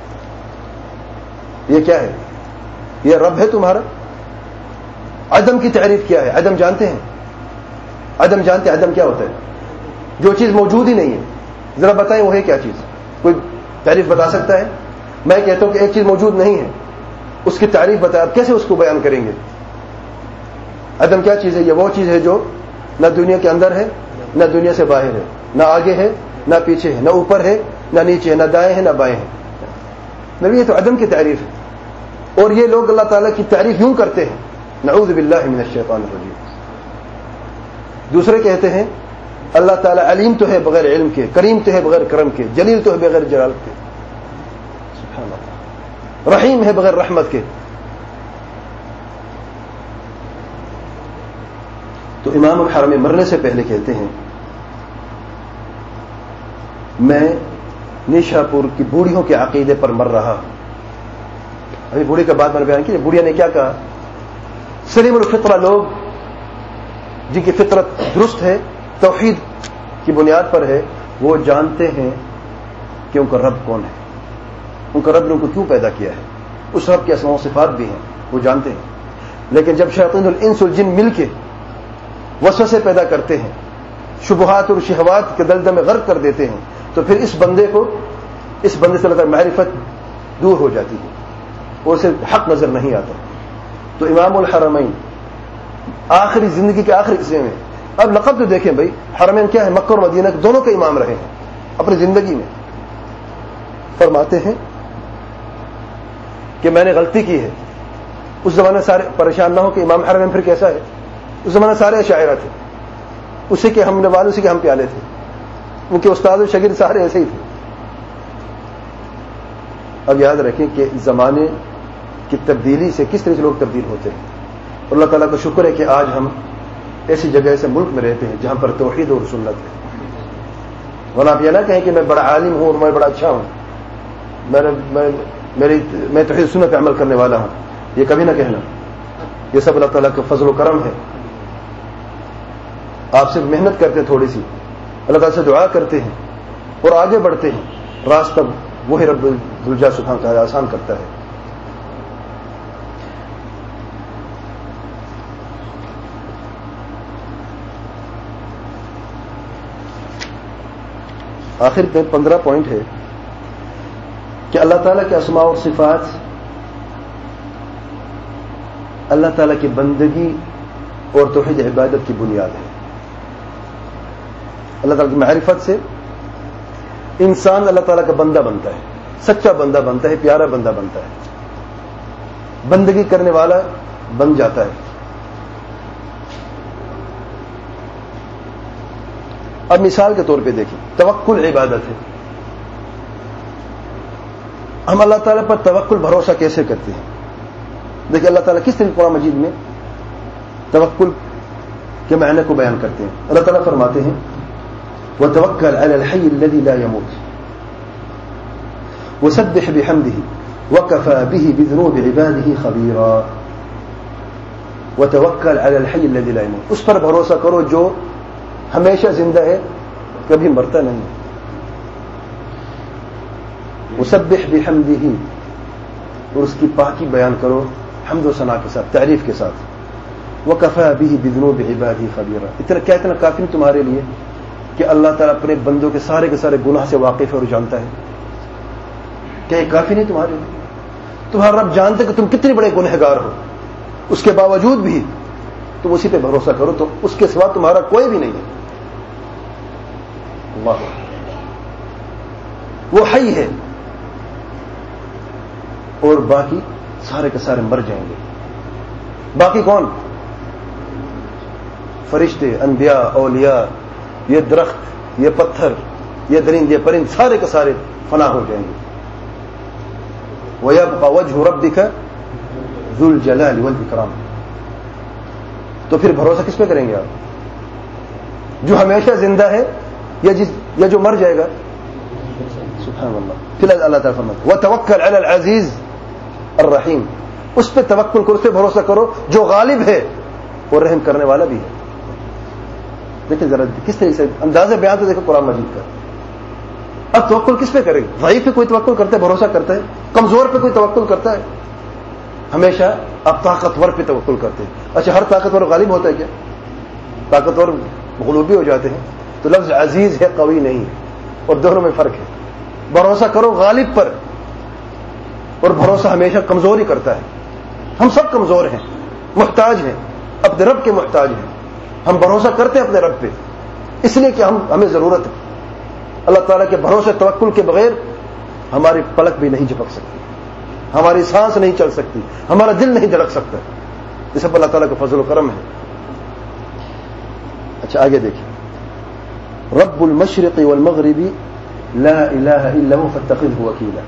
یہ کیا ہے؟ یہ رب ہے تمہارا. عدم کی تعریف کیا ہے؟ عدم جانتے ہیں؟ عدم جانتے ہیں؟ عدم کیا ہوتا ہے؟ جو چیز موجود ہی نہیں ہے. ذرا بتائیں وہ ہے کیا چیز؟ کوئی تعریف بتا سکتا ہے؟ میں کہتا ہوں کہ ایک چیز موجود نہیں ہے, اس کی تعریف بتائیں, آپ کیسے اس کو بیان کریں گے؟ عدم کیا چیز ہے؟ یہ وہ چیز ہے جو نہ دنیا کے اندر ہے نہ دنیا سے باہر ہے, نہ آگے ہے نہ پیچھے ہے, نہ اوپر ہے نہ نیچے ہے, نہ دائیں ہے نہ بائیں ہیں. نبی یہ تو عدم کی تعریف ہے. اور یہ لوگ اللہ تعالیٰ کی تعریف یوں کرتے ہیں, نعوذ باللہ من الشیطان الرجیم. دوسرے کہتے ہیں اللہ تعالیٰ علیم تو ہے بغیر علم کے, کریم تو ہے بغیر کرم کے, جلیل تو ہے بغیر جلال کے, سبحان اللہ, رحیم ہے بغیر رحمت کے. تو امام الحرمین مرنے سے پہلے کہتے ہیں میں نیشا پور کی بوڑھیوں کے عقیدے پر مر رہا ہوں. ابھی بوڑھی کا بات میں نے بیان کی, بوڑھیا نے کیا کہا؟ سلیم الفطرہ لوگ جن کی فطرت درست ہے, توحید کی بنیاد پر ہے, وہ جانتے ہیں کہ ان کا رب کون ہے, ان کا رب نے ان کو کیوں پیدا کیا ہے, اس رب کے اسماء و صفات بھی ہیں, وہ جانتے ہیں. لیکن جب شیاطین الانس والجن مل کے وسوسے پیدا کرتے ہیں, شبہات اور شہوات کے دلدل میں غرق کر دیتے ہیں, تو پھر اس بندے سے لگا معرفت دور ہو جاتی ہے اور اسے حق نظر نہیں آتا. تو امام الحرمین آخری زندگی کے آخری حصے میں, اب لقب تو دیکھیں بھائی, حرمین کیا ہے؟ مکہ اور مدینہ دونوں کے امام رہے ہیں اپنی زندگی میں. فرماتے ہیں کہ میں نے غلطی کی ہے. اس زمانے سارے پریشان نہ ہو کہ امام حرمین پھر کیسا ہے, اس زمانے سارے اشاعرہ تھے, اسی کے ہم نوال, اسی کے ہم پیالے تھے, ان کے استاد و شاگرد سارے ایسے ہی تھے. اب یاد رکھیں کہ زمانے کی تبدیلی سے کس طرح سے لوگ تبدیل ہوتے ہیں, اور اللہ تعالیٰ کا شکر ہے کہ آج ہم ایسی جگہ ایسے ملک میں رہتے ہیں جہاں پر توحید اور سنت ہے. ورنہ آپ یہ نہ کہیں کہ میں بڑا عالم ہوں اور میں بڑا اچھا ہوں, میں توحید سنت پہ عمل کرنے والا ہوں, یہ کبھی نہ کہنا. یہ سب اللہ تعالیٰ کا فضل و کرم ہے. آپ صرف محنت کرتے ہیں تھوڑی سی, اللہ تعالیٰ سے دعا کرتے ہیں اور آگے بڑھتے ہیں, راستہ وہی رب الجلال سبحانہ و تعالی آسان کرتا ہے. آخر میں 15 پوائنٹ ہے کہ اللہ تعالیٰ کے اسماء اور صفات اللہ تعالیٰ کی بندگی اور توحید عبادت کی بنیاد ہے. اللہ تعالیٰ کی معرفت سے انسان اللہ تعالیٰ کا بندہ بنتا ہے, سچا بندہ بنتا ہے, پیارا بندہ بنتا ہے, بندگی کرنے والا بن جاتا ہے. اب مثال کے طور پہ دیکھیں, توکل عبادت ہے. ہم اللہ تعالیٰ پر توکل بھروسہ کیسے کرتے ہیں؟ دیکھیں اللہ تعالیٰ کس طرح قرآن مجید میں توکل کے معنی کو بیان کرتے ہیں. اللہ تعالیٰ فرماتے ہیں وَتَوَكَّلْ عَلَى الْحَيِّ الَّذِي لَا يَمُوتُ وَسَبِّحْ بِحَمْدِهِ وَكَفَى بِهِ بِذُنُوبِ عِبَادِهِ خَبِيرًا. وَتَوَكَّلْ عَلَى الْحَيِّ الَّذِي لَا يَمُوتُ, اس پر بھروسہ کرو جو ہمیشہ زندہ ہے, کبھی مرتا نہیں. وَسَبِّحْ بِحَمْدِهِ, اور اس کی پاکی بیان کرو حمد و ثنا کے ساتھ, تعریف کے ساتھ. وَكَفَى بِهِ بِذُنُوبِ عِبَادِهِ خَبِيرًا, اتنا کافی تمہارے لیے کہ اللہ تعالیٰ اپنے بندوں کے سارے گناہ سے واقف ہے اور جانتا ہے. کیا یہ کافی نہیں تمہارے لیے؟ تمہارا رب جانتے کہ تم کتنے بڑے گنہگار ہو, اس کے باوجود بھی تم اسی پہ بھروسہ کرو, تو اس کے سوا تمہارا کوئی بھی نہیں ہے. اللہ وہ حی ہے, اور باقی سارے کے سارے مر جائیں گے. باقی کون؟ فرشتے, انبیاء, اولیاء, یہ درخت, یہ پتھر, یہ درند, یہ پرند, سارے کے سارے فنا ہو جائیں گے. وَيَبْقَى وَجْهُ رَبِّكَ ذُو الْجَلَالِ وَالْإِكْرَامِ. تو پھر بھروسہ کس پہ کریں گے آپ؟ جو ہمیشہ زندہ ہے یا جو مر جائے گا؟ سبحان اللہ. پھر اللہ تعالیٰ فرماتا ہے وَتَوَكَّلْ عَلَى الْعَزِيزِ الرَّحِيمِ، اس پہ توکل کرو، اس پہ بھروسہ کرو جو غالب ہے اور رحم کرنے والا بھی ہے. دیکھیں ذرا کس طریقے سے انداز بیان تو دیکھو قرآن مجید کا. اب توکل کس پہ کرے گا؟ ضعیف پہ کوئی توکل کرتا ہے، بھروسہ کرتا ہے؟ کمزور پہ کوئی توکل کرتا ہے؟ ہمیشہ اب طاقتور پہ توکل کرتے ہیں. اچھا ہر طاقتور غالب ہوتا ہے کیا؟ طاقتور غلوبی ہو جاتے ہیں. تو لفظ عزیز ہے، قوی نہیں ہے، اور دونوں میں فرق ہے. بھروسہ کرو غالب پر، اور بھروسہ ہمیشہ کمزور ہی کرتا ہے. ہم سب کمزور ہیں، محتاج ہیں، اپنے رب کے محتاج ہیں. ہم بھروسہ کرتے ہیں اپنے رب پہ اس لیے کہ ہمیں ضرورت ہے. اللہ تعالیٰ کے بھروسے توکل کے بغیر ہماری پلک بھی نہیں جھپک سکتی، ہماری سانس نہیں چل سکتی، ہمارا دل نہیں دھڑک سکتا. یہ سب اللہ تعالیٰ کا فضل و کرم ہے. اچھا آگے دیکھیں، رب المشرق والمغرب لا الہ الا هو فاتخذه وکیلا.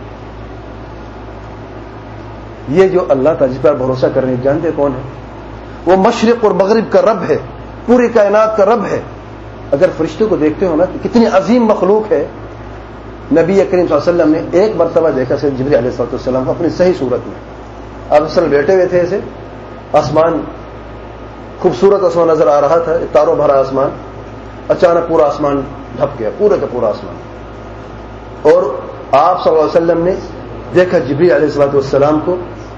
یہ جو اللہ تعالیٰ جس پر بھروسہ کر رہے ہیں جانتے کون ہے؟ وہ مشرق اور مغرب کا رب ہے، پوری کائنات کا رب ہے. اگر فرشتوں کو دیکھتے ہو نا کہ کتنی عظیم مخلوق ہے. نبی کریم صلی اللہ علیہ وسلم نے ایک مرتبہ دیکھا سید جبریل علیہ السلام کو اپنی صحیح صورت میں. آپ اصل بیٹھے ہوئے تھے ایسے، آسمان خوبصورت آسمان نظر آ رہا تھا، تاروں بھرا آسمان. اچانک پورا آسمان ڈھپ گیا، پورا کا پورا آسمان. اور آپ صلی اللہ علیہ وسلم نے دیکھا جبریل علیہ السلام کو،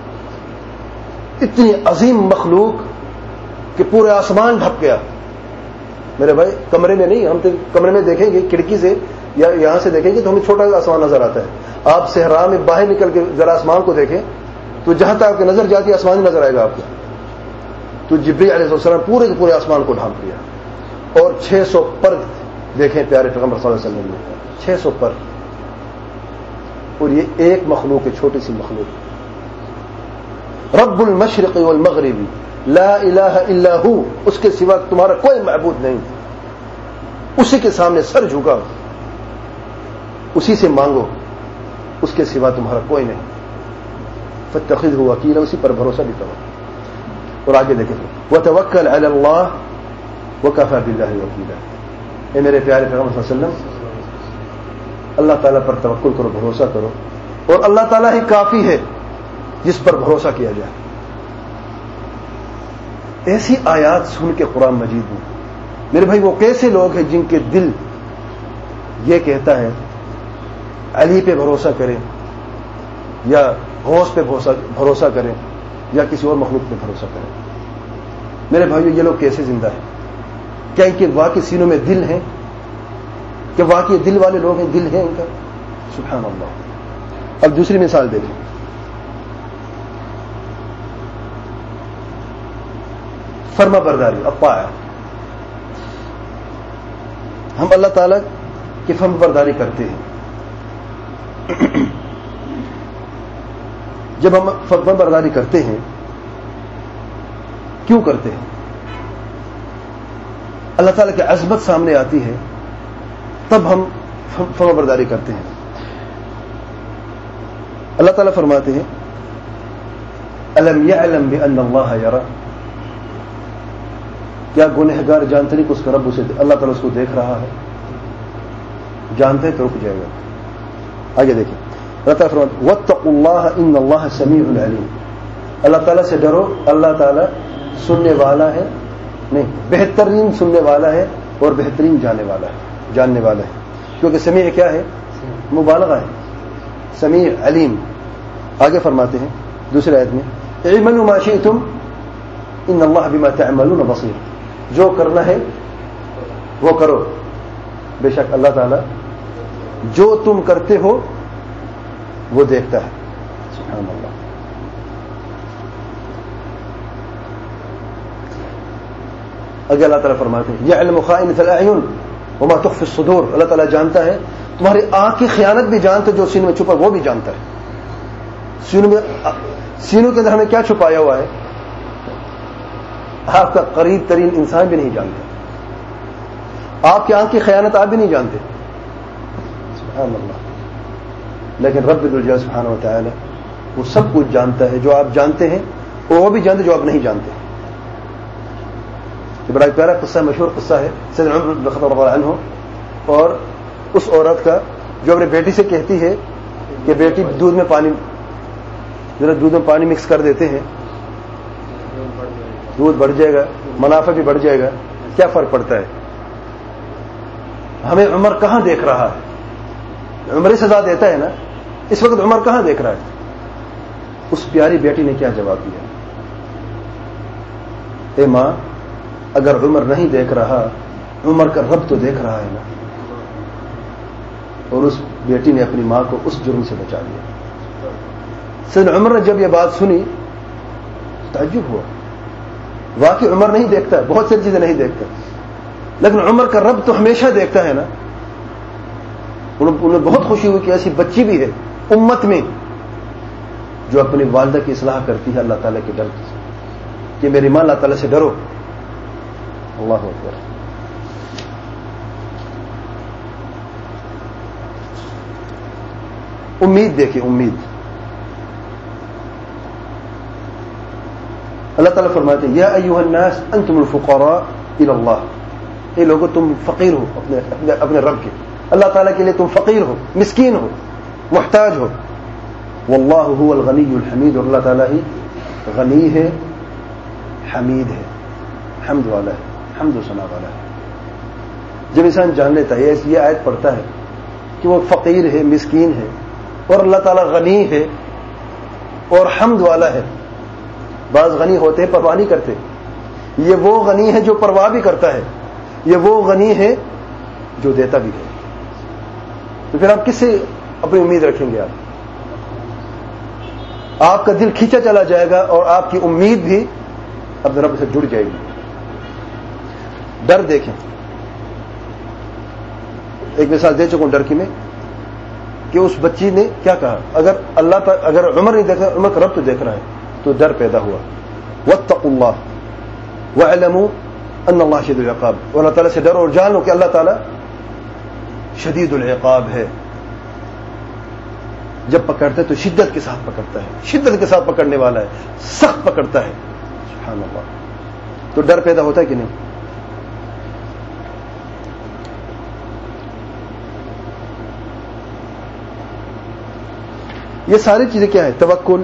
اتنی عظیم مخلوق کہ پورے آسمان ڈھپ گیا. میرے بھائی کمرے میں نہیں، ہم تو کمرے میں دیکھیں گے کھڑکی سے یا یہاں سے دیکھیں گے تو ہمیں چھوٹا سا آسمان نظر آتا ہے. آپ صحرا میں باہر نکل کے ذرا آسمان کو دیکھیں تو جہاں تک آپ کی نظر جاتی ہے آسمان ہی نظر آئے گا آپ کو. تو جبریل علیہ السلام پورے کے پورے آسمان کو ڈھانپ لیا. اور 600 پر دیکھیں پیارے پیغمبر صلی اللہ علیہ وسلم نے، 600 پر. اور یہ ایک مخلوق ہے، چھوٹی سی مخلوق. رب المشرق والمغرب لا الہ الا ہو، اس کے سوا تمہارا کوئی معبود نہیں. اسی کے سامنے سر جھکاؤ، اسی سے مانگو، اس کے سوا تمہارا کوئی نہیں. فاتخذہ وکیلا، اسی پر بھروسہ بھی کرو. اور آگے دیکھیں وتوکل علی اللہ وکفی باللہ وکیلا. اے میرے پیارے پیغمبر صلی اللہ علیہ وسلم، اللہ تعالیٰ پر توکل کرو، بھروسہ کرو، اور اللہ تعالیٰ ہی کافی ہے جس پر بھروسہ کیا جائے. ایسی آیات سن کے قرآن مجید میں میرے بھائی وہ کیسے لوگ ہیں جن کے دل یہ کہتا ہے علی پہ بھروسہ کریں یا غوث پہ بھروسہ کریں یا کسی اور مخلوق پہ بھروسہ کریں. میرے بھائیو یہ لوگ کیسے زندہ ہیں؟ کیا ان کے واقعی سینوں میں دل ہیں؟ کہ واقعی دل والے لوگ ہیں؟ دل ہے ان کا؟ سبحان اللہ. اب دوسری مثال دیکھیں. فرما برداری اطاعہ. ہم اللہ تعالیٰ کی فرما برداری کرتے ہیں. جب ہم فرما برداری کرتے ہیں کیوں کرتے ہیں؟ اللہ تعالیٰ کی عظمت سامنے آتی ہے تب ہم فرما برداری کرتے ہیں. اللہ تعالیٰ فرماتے ہیں الم یعلم بان اللہ یری. کیا گنہگار جانتے نہیں کہ اس کا رب اسے اللہ تعالیٰ اس کو دیکھ رہا ہے؟ جانتے تو رک جائے گا. آگے دیکھیں اللہ تعالیٰ فرماتے واتقوا اللہ ان اللہ سمیع علیم. اللہ تعالیٰ سے ڈرو، اللہ تعالیٰ سننے والا ہے، نہیں بہترین سننے والا ہے اور بہترین جاننے والا ہے. کیونکہ سمیع کیا ہے؟ مبالغہ ہے. سمیع علیم. آگے فرماتے ہیں دوسرے آیت میں اعملوا ما شئتم ان اللہ بما تعملون بصیر. جو کرنا ہے وہ کرو، بے شک اللہ تعالیٰ جو تم کرتے ہو وہ دیکھتا ہے. سبحان اللہ. اگر اللہ تعالیٰ فرماتے ہیں یعلم خائنۃ الاعین وما تخفی الصدور. اللہ تعالیٰ جانتا ہے تمہاری آنکھ کی خیانت بھی جانتا ہے، جو سینے میں چھپا وہ بھی جانتا ہے. سینوں کے اندر ہمیں کیا چھپایا ہوا ہے آپ کا قریب ترین انسان بھی نہیں جانتا. آپ کی آنکھ کی خیانت آپ بھی نہیں جانتے. سبحان اللہ. لیکن رب الجلال سبحانہ و تعالی وہ سب کچھ جانتا ہے. جو آپ جانتے ہیں وہ بھی جانتے جو آپ نہیں جانتے. بڑا پیارا قصہ، مشہور قصہ ہے سیدنا عمر بن الخطاب رضی اللہ عنہ اور اس عورت کا جو اپنی بیٹی سے کہتی ہے کہ بیٹی دودھ میں پانی مکس کر دیتے ہیں، دودھ بڑھ جائے گا، منافع بھی بڑھ جائے گا، کیا فرق پڑتا ہے؟ ہمیں عمر کہاں دیکھ رہا ہے؟ عمر سزا دیتا ہے نا، اس وقت عمر کہاں دیکھ رہا ہے؟ اس پیاری بیٹی نے کیا جواب دیا؟ اے ماں، اگر عمر نہیں دیکھ رہا، عمر کا رب تو دیکھ رہا ہے نا. اور اس بیٹی نے اپنی ماں کو اس جرم سے بچا لیا. سیدنا عمر نے جب یہ بات سنی تعجب ہوا. واقعی عمر نہیں دیکھتا، بہت ساری چیزیں نہیں دیکھتا، لیکن عمر کا رب تو ہمیشہ دیکھتا ہے نا. انہیں بہت خوشی ہوئی کہ ایسی بچی بھی ہے امت میں جو اپنی والدہ کی اصلاح کرتی ہے اللہ تعالیٰ کے ڈر سے، کہ میری ماں اللہ تعالیٰ سے ڈرو. اللہ اکبر. امید دیکھیں، امید. اللہ تعالیٰ فرماتے ہیں یا ایھا الناس انتم الفقراء الی اللہ. اے لوگو تم فقیر ہو اپنے رب کے، اللہ تعالیٰ کے لیے تم فقیر ہو، مسکین ہو، محتاج ہو. واللہ هو الغنی الحمید. اور اللہ تعالیٰ ہی غنی ہے، حمید ہے، حمد والا ہے، حمد و ثنا والا ہے. جب انسان جان لیتا ہے، یہ آیت پڑھتا ہے کہ وہ فقیر ہے، مسکین ہے، اور اللہ تعالیٰ غنی ہے اور حمد والا ہے. بعض غنی ہوتے ہیں پرواہ نہیں کرتے، یہ وہ غنی ہے جو پرواہ بھی کرتا ہے، یہ وہ غنی ہے جو دیتا بھی ہے. تو پھر آپ کس سے اپنی امید رکھیں گے؟ آپ کا دل کھینچا چلا جائے گا اور آپ کی امید بھی اپنے رب سے جڑ جائے گی. ڈر دیکھیں، ایک مثال دے چکا ہوں ڈر کی میں، کہ اس بچی نے کیا کہا، اگر عمر نہیں دیکھا، عمر کا رب تو دیکھ رہا ہے، تو ڈر پیدا ہوا. واتقوا اللہ واعلموا ان اللہ شدید العقاب. اور اللہ تعالیٰ سے ڈرو اور جان لو کہ اللہ تعالیٰ شدید العقاب ہے. جب پکڑتا ہے تو شدت کے ساتھ پکڑتا ہے، شدت کے ساتھ پکڑنے والا ہے، سخت پکڑتا ہے. سبحان اللہ. تو ڈر پیدا ہوتا ہے کہ نہیں؟ یہ ساری چیزیں کیا ہے؟ توکل،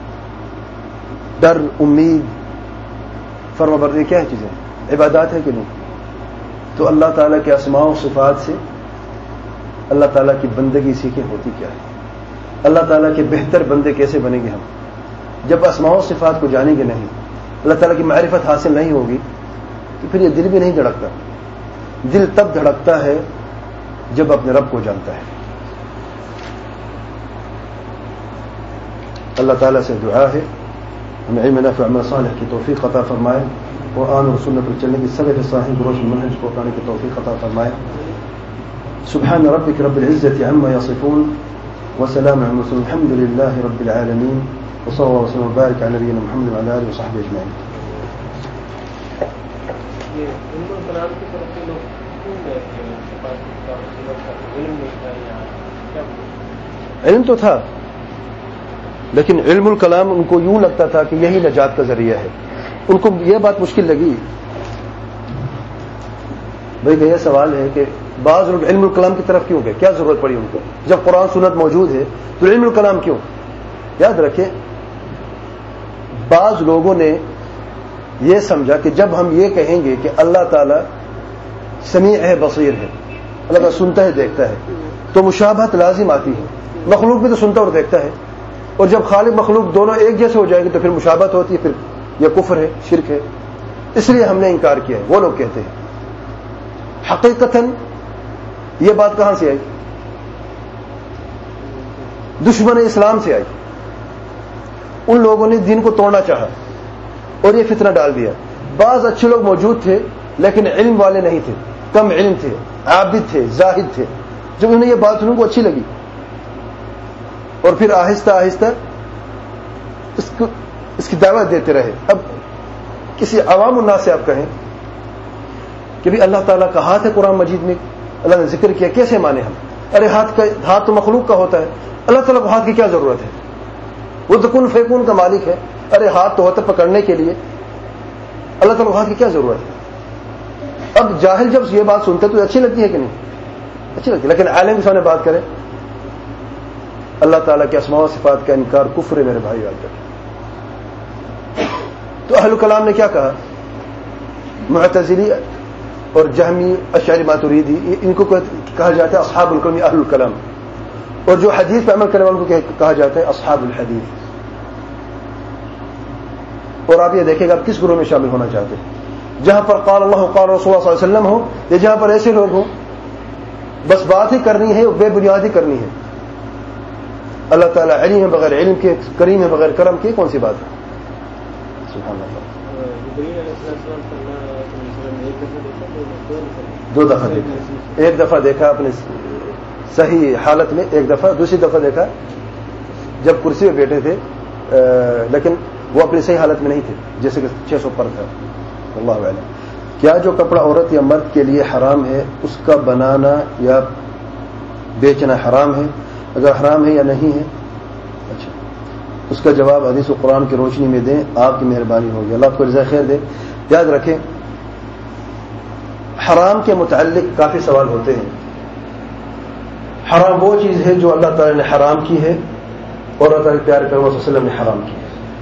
ڈر، امید، فرمانبرداری، کیا ہے چیزیں؟ عبادات ہے کہ نہیں؟ تو اللہ تعالیٰ کے اسماء و صفات سے اللہ تعالیٰ کی بندگی سیکھیں ہوتی کیا ہے، اللہ تعالیٰ کے بہتر بندے کیسے بنیں گے ہم. جب اسماء و صفات کو جانیں گے نہیں، اللہ تعالیٰ کی معرفت حاصل نہیں ہوگی، تو پھر یہ دل بھی نہیں دھڑکتا. دل تب دھڑکتا ہے جب اپنے رب کو جانتا ہے. اللہ تعالیٰ سے دعا ہے ہمیں علم نافع عمل صالح کی توفیق عطا فرمائے، قرآن اور سنت پر چلنے کی سلف صالحین روشن منہج کو اپنانے کی توفیق عطا فرمائے. سبحان ربک رب العزة عما يصفون وسلام على المرسلين الحمد لله رب العالمين وصلى الله وسلم وبارك على نبينا محمد وعلى آله وصحبه أجمعين. علم تو تھا، لیکن علم الکلام ان کو یوں لگتا تھا کہ یہی نجات کا ذریعہ ہے. ان کو یہ بات مشکل لگی. بھائی یہ سوال ہے کہ بعض لوگ علم الکلام کی طرف کیوں گئے؟ کیا ضرورت پڑی ان کو؟ جب قرآن سنت موجود ہے تو علم الکلام کیوں؟ یاد رکھیں، بعض لوگوں نے یہ سمجھا کہ جب ہم یہ کہیں گے کہ اللہ تعالیٰ سمیع ہے، بصیر ہے، اللہ تعالیٰ سنتا ہے، دیکھتا ہے، تو مشابہت لازم آتی ہے. مخلوق بھی تو سنتا اور دیکھتا ہے، اور جب خالق مخلوق دونوں ایک جیسے ہو جائے گی تو پھر مشابہت ہوتی ہے، پھر یہ کفر ہے، شرک ہے. اس لیے ہم نے انکار کیا ہے. وہ لوگ کہتے ہیں حقیقتاً یہ بات کہاں سے آئی؟ دشمن اسلام سے آئی. ان لوگوں نے دین کو توڑنا چاہا اور یہ فتنہ ڈال دیا. بعض اچھے لوگ موجود تھے لیکن علم والے نہیں تھے، کم علم تھے، عابد تھے، زاہد تھے. جب انہیں یہ بات ان کو اچھی لگی اور پھر آہستہ آہستہ اس کی دعوت دیتے رہے. اب کسی عوام الناس سے آپ کہیں کہ بھی اللہ تعالیٰ کا ہاتھ ہے قرآن مجید میں، اللہ نے ذکر کیا، کیسے مانے ہم؟ ارے ہاتھ تو مخلوق کا ہوتا ہے، اللہ تعالیٰ کو ہاتھ کی کیا ضرورت ہے؟ وہ تو کن فیکون کا مالک ہے. ارے ہاتھ تو ہوتا پکڑنے کے لیے، اللہ تعالیٰ کو ہاتھ کی کیا ضرورت ہے؟ اب جاہل جب یہ بات سنتے تو اچھی لگتی ہے کہ نہیں؟ اچھی لگتی ہے. لیکن عالم کے سامنے بات کرے اللہ تعالیٰ کے اسماء و صفات کا انکار کفر ہے میرے بھائی. یاد رکھیں. تو اہل کلام نے کیا کہا؟ معتزلی اور جہمی اشعری ماتریدی ان کو کہا جاتا ہے اصحاب الکلام، اہل الکلام. اور جو حدیث پہ عمل کرنے والوں کو کہا جاتا ہے اصحاب الحدیث. اور آپ یہ دیکھیں گا آپ کس گروہ میں شامل ہونا چاہتے ہیں؟ جہاں پر قال اللہ قال رسول اللہ صلی اللہ علیہ وسلم ہو، یا جہاں پر ایسے لوگ ہوں بس بات ہی کرنی ہے، بے بنیادی کرنی ہے. اللہ تعالیٰ علیم ہے بغیر علم کے، کریم ہے بغیر کرم کے، کون سی بات ہے؟ سبحان اللہ. 2 دفعہ دیکھا. ایک دفعہ دیکھا اپنے صحیح حالت میں، ایک دفعہ. دوسری دفعہ دیکھا جب کرسی پہ بیٹھے تھے، لیکن وہ اپنی صحیح حالت میں نہیں تھے، جیسے کہ 600 پر تھا. اللہ اعلم. کیا جو کپڑا عورت یا مرد کے لیے حرام ہے اس کا بنانا یا بیچنا حرام ہے؟ اگر حرام ہے یا نہیں ہے؟ اچھا، اس کا جواب حدیث و قرآن کی روشنی میں دیں، آپ کی مہربانی ہوگی. اللہ آپ کو جزائے خیر دے. یاد رکھیں حرام کے متعلق کافی سوال ہوتے ہیں. حرام وہ چیز ہے جو اللہ تعالی نے حرام کی ہے اور اللہ تعالی پیارے پیغمبر صلی اللہ علیہ وسلم نے حرام کی ہے.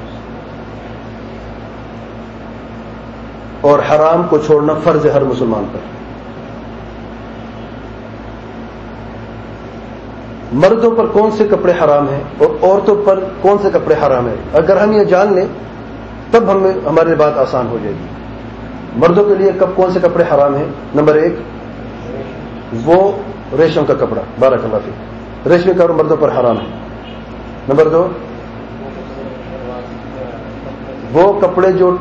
اور حرام کو چھوڑنا فرض ہے ہر مسلمان پر. مردوں پر کون سے کپڑے حرام ہیں اور عورتوں پر کون سے کپڑے حرام ہیں؟ اگر ہم یہ جان لیں تب ہمارے لیے بات آسان ہو جائے گی. مردوں کے لیے کون سے کپڑے حرام ہیں؟ نمبر 1 وہ ریشم کا کپڑا، بارک اللہ فیک، ریشمی کا مردوں پر حرام ہے. نمبر 2 وہ کپڑے جو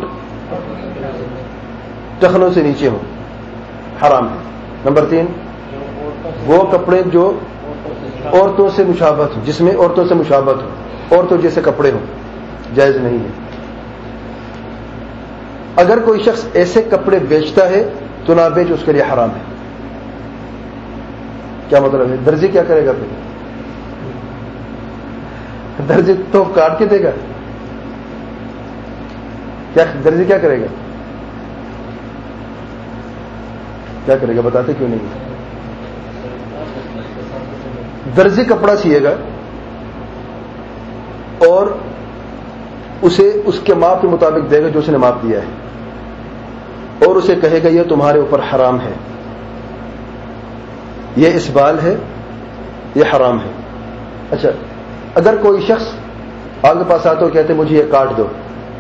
ٹخنوں سے نیچے ہوں، حرام ہے. نمبر 3 وہ کپڑے جو عورتوں سے مشابہت ہوں، جس میں عورتوں سے مشابہت ہو، عورتوں جیسے کپڑے ہوں، جائز نہیں ہے. اگر کوئی شخص ایسے کپڑے بیچتا ہے تو نہ بیچ، اس کے لیے حرام ہے. کیا مطلب ہے؟ درزی کیا کرے گا پھر؟ درزی تو کاٹ کے دے گا. کیا درزی کیا کرے گا؟ کیا کرے گا بتاتے کیوں نہیں؟ درزی کپڑا سیے گا اور اسے اس کے ماپ کے مطابق دے گا جو اس نے ماپ دیا ہے، اور اسے کہے گا یہ تمہارے اوپر حرام ہے، یہ اسبال ہے، یہ حرام ہے. اچھا، اگر کوئی شخص آپ کے پاس آتا ہو کہتے مجھے یہ کاٹ دو،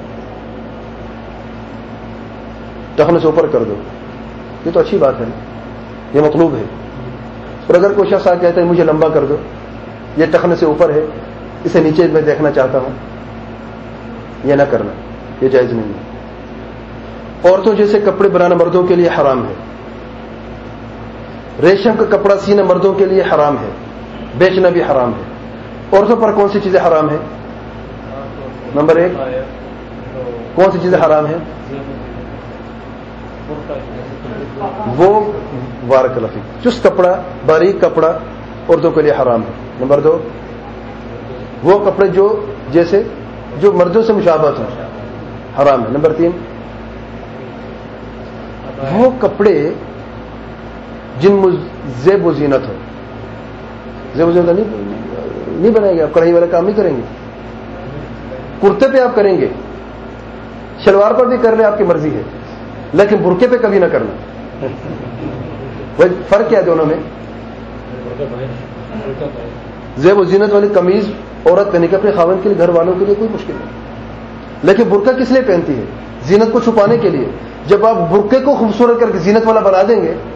ٹخنے سے اوپر کر دو، یہ تو اچھی بات ہے، یہ مطلوب ہے. اور اگر کوئی شخص آ کہتا ہے مجھے لمبا کر دو، یہ ٹخنے سے اوپر ہے، اسے نیچے میں دیکھنا چاہتا ہوں، یہ نہ کرنا، یہ جائز نہیں ہے. عورتوں جیسے کپڑے بنانا مردوں کے لیے حرام ہے. ریشم کا کپڑا سینا مردوں کے لیے حرام ہے، بیچنا بھی حرام ہے. عورتوں پر کون سی چیزیں حرام ہیں؟ نمبر 1 کون سی چیزیں حرام ہیں؟ وہ بارک اللہ فیک چست کپڑا، باریک کپڑا عورتوں کے لیے حرام ہے. نمبر 2 وہ کپڑے جو مردوں سے مشابہت ہوں، حرام ہے. نمبر 3 وہ کپڑے جن میں زیب و زینت ہو. زیب و زینت نہیں بنائیں گے آپ، کڑھائی والا کام نہیں کریں گے. کرتے پہ آپ کریں گے، شلوار پر بھی کر لیں، آپ کی مرضی ہے، لیکن برقعے پہ کبھی نہ کرنا. وہ فرق کیا ہے دونوں میں؟ زیب و زینت والی قمیض عورت پہنے کے اپنے خاوند کے لیے، گھر والوں کے لیے کوئی مشکل نہیں، لیکن برقع کس لیے پہنتی ہے؟ زینت کو چھپانے کے لیے. جب آپ برقعے کو خوبصورت کر کے زینت والا بنا دیں گے،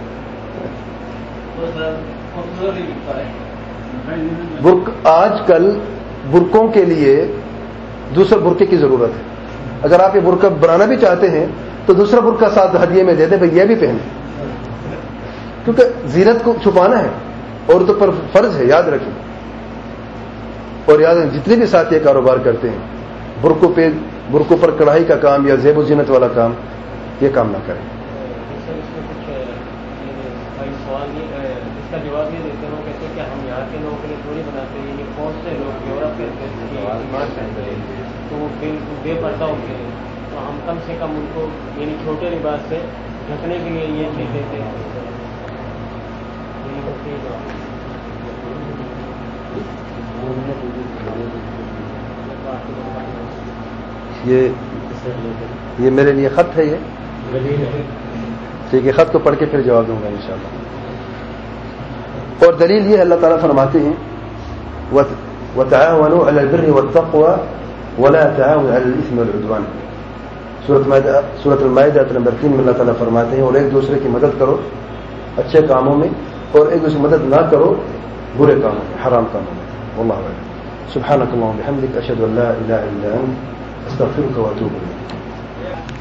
آج کل برقعوں کے لیے دوسرے برقعے کی ضرورت ہے. اگر آپ یہ برقع بنانا بھی چاہتے ہیں تو دوسرا برقع ساتھ ہدیے میں دے دیں، بھائی یہ بھی پہنے، کیونکہ زینت کو چھپانا ہے، عورتوں پر فرض ہے، یاد رکھیں. اور یاد رکھیں جتنے بھی ساتھ یہ کاروبار کرتے ہیں، برقعوں پر کڑھائی کا کام یا زیب و زینت والا کام، یہ کام نہ کریں. اس کا جواب یہ دیتے ہیں کہتے ہیں کہ ہم یہاں کے لوگوں کے لیے تھوڑی بناتے ہیں، یہ کون سے لوگ یورپ کے ایمان پہنتے ہیں تو وہ بے پردہ ہوتے ہیں، تو ہم کم سے کم ان کو یعنی چھوٹے لباس سے رکھنے کے لیے یہ چیز دیتے ہیں. یہ میرے لیے خط ہے. یہ ٹھیک ہے, خط کو پڑھ کے پھر جواب دوں گا انشاءاللہ. اور دلیل یہ اللہ تعالیٰ فرماتے ہیں وَتَعَاوَنُوا عَلَى الْبِرِّ وَالتَّقْوَى وَلَا تَعَاوَنُوا عَلَى الْإِثْمِ وَالْعُدْوَانِ. سورۃ المائدہ نمبر 3 میں اللہ تعالیٰ فرماتے ہیں اور ایک دوسرے کی مدد کرو اچھے کاموں میں اور ایک دوسرے کی مدد نہ کرو برے کاموں میں, حرام کاموں میں. واللہ اعلم. سبحانك اللهم وبحمدك اشهد ان لا اله الا انت استغفرك واتوب اليك.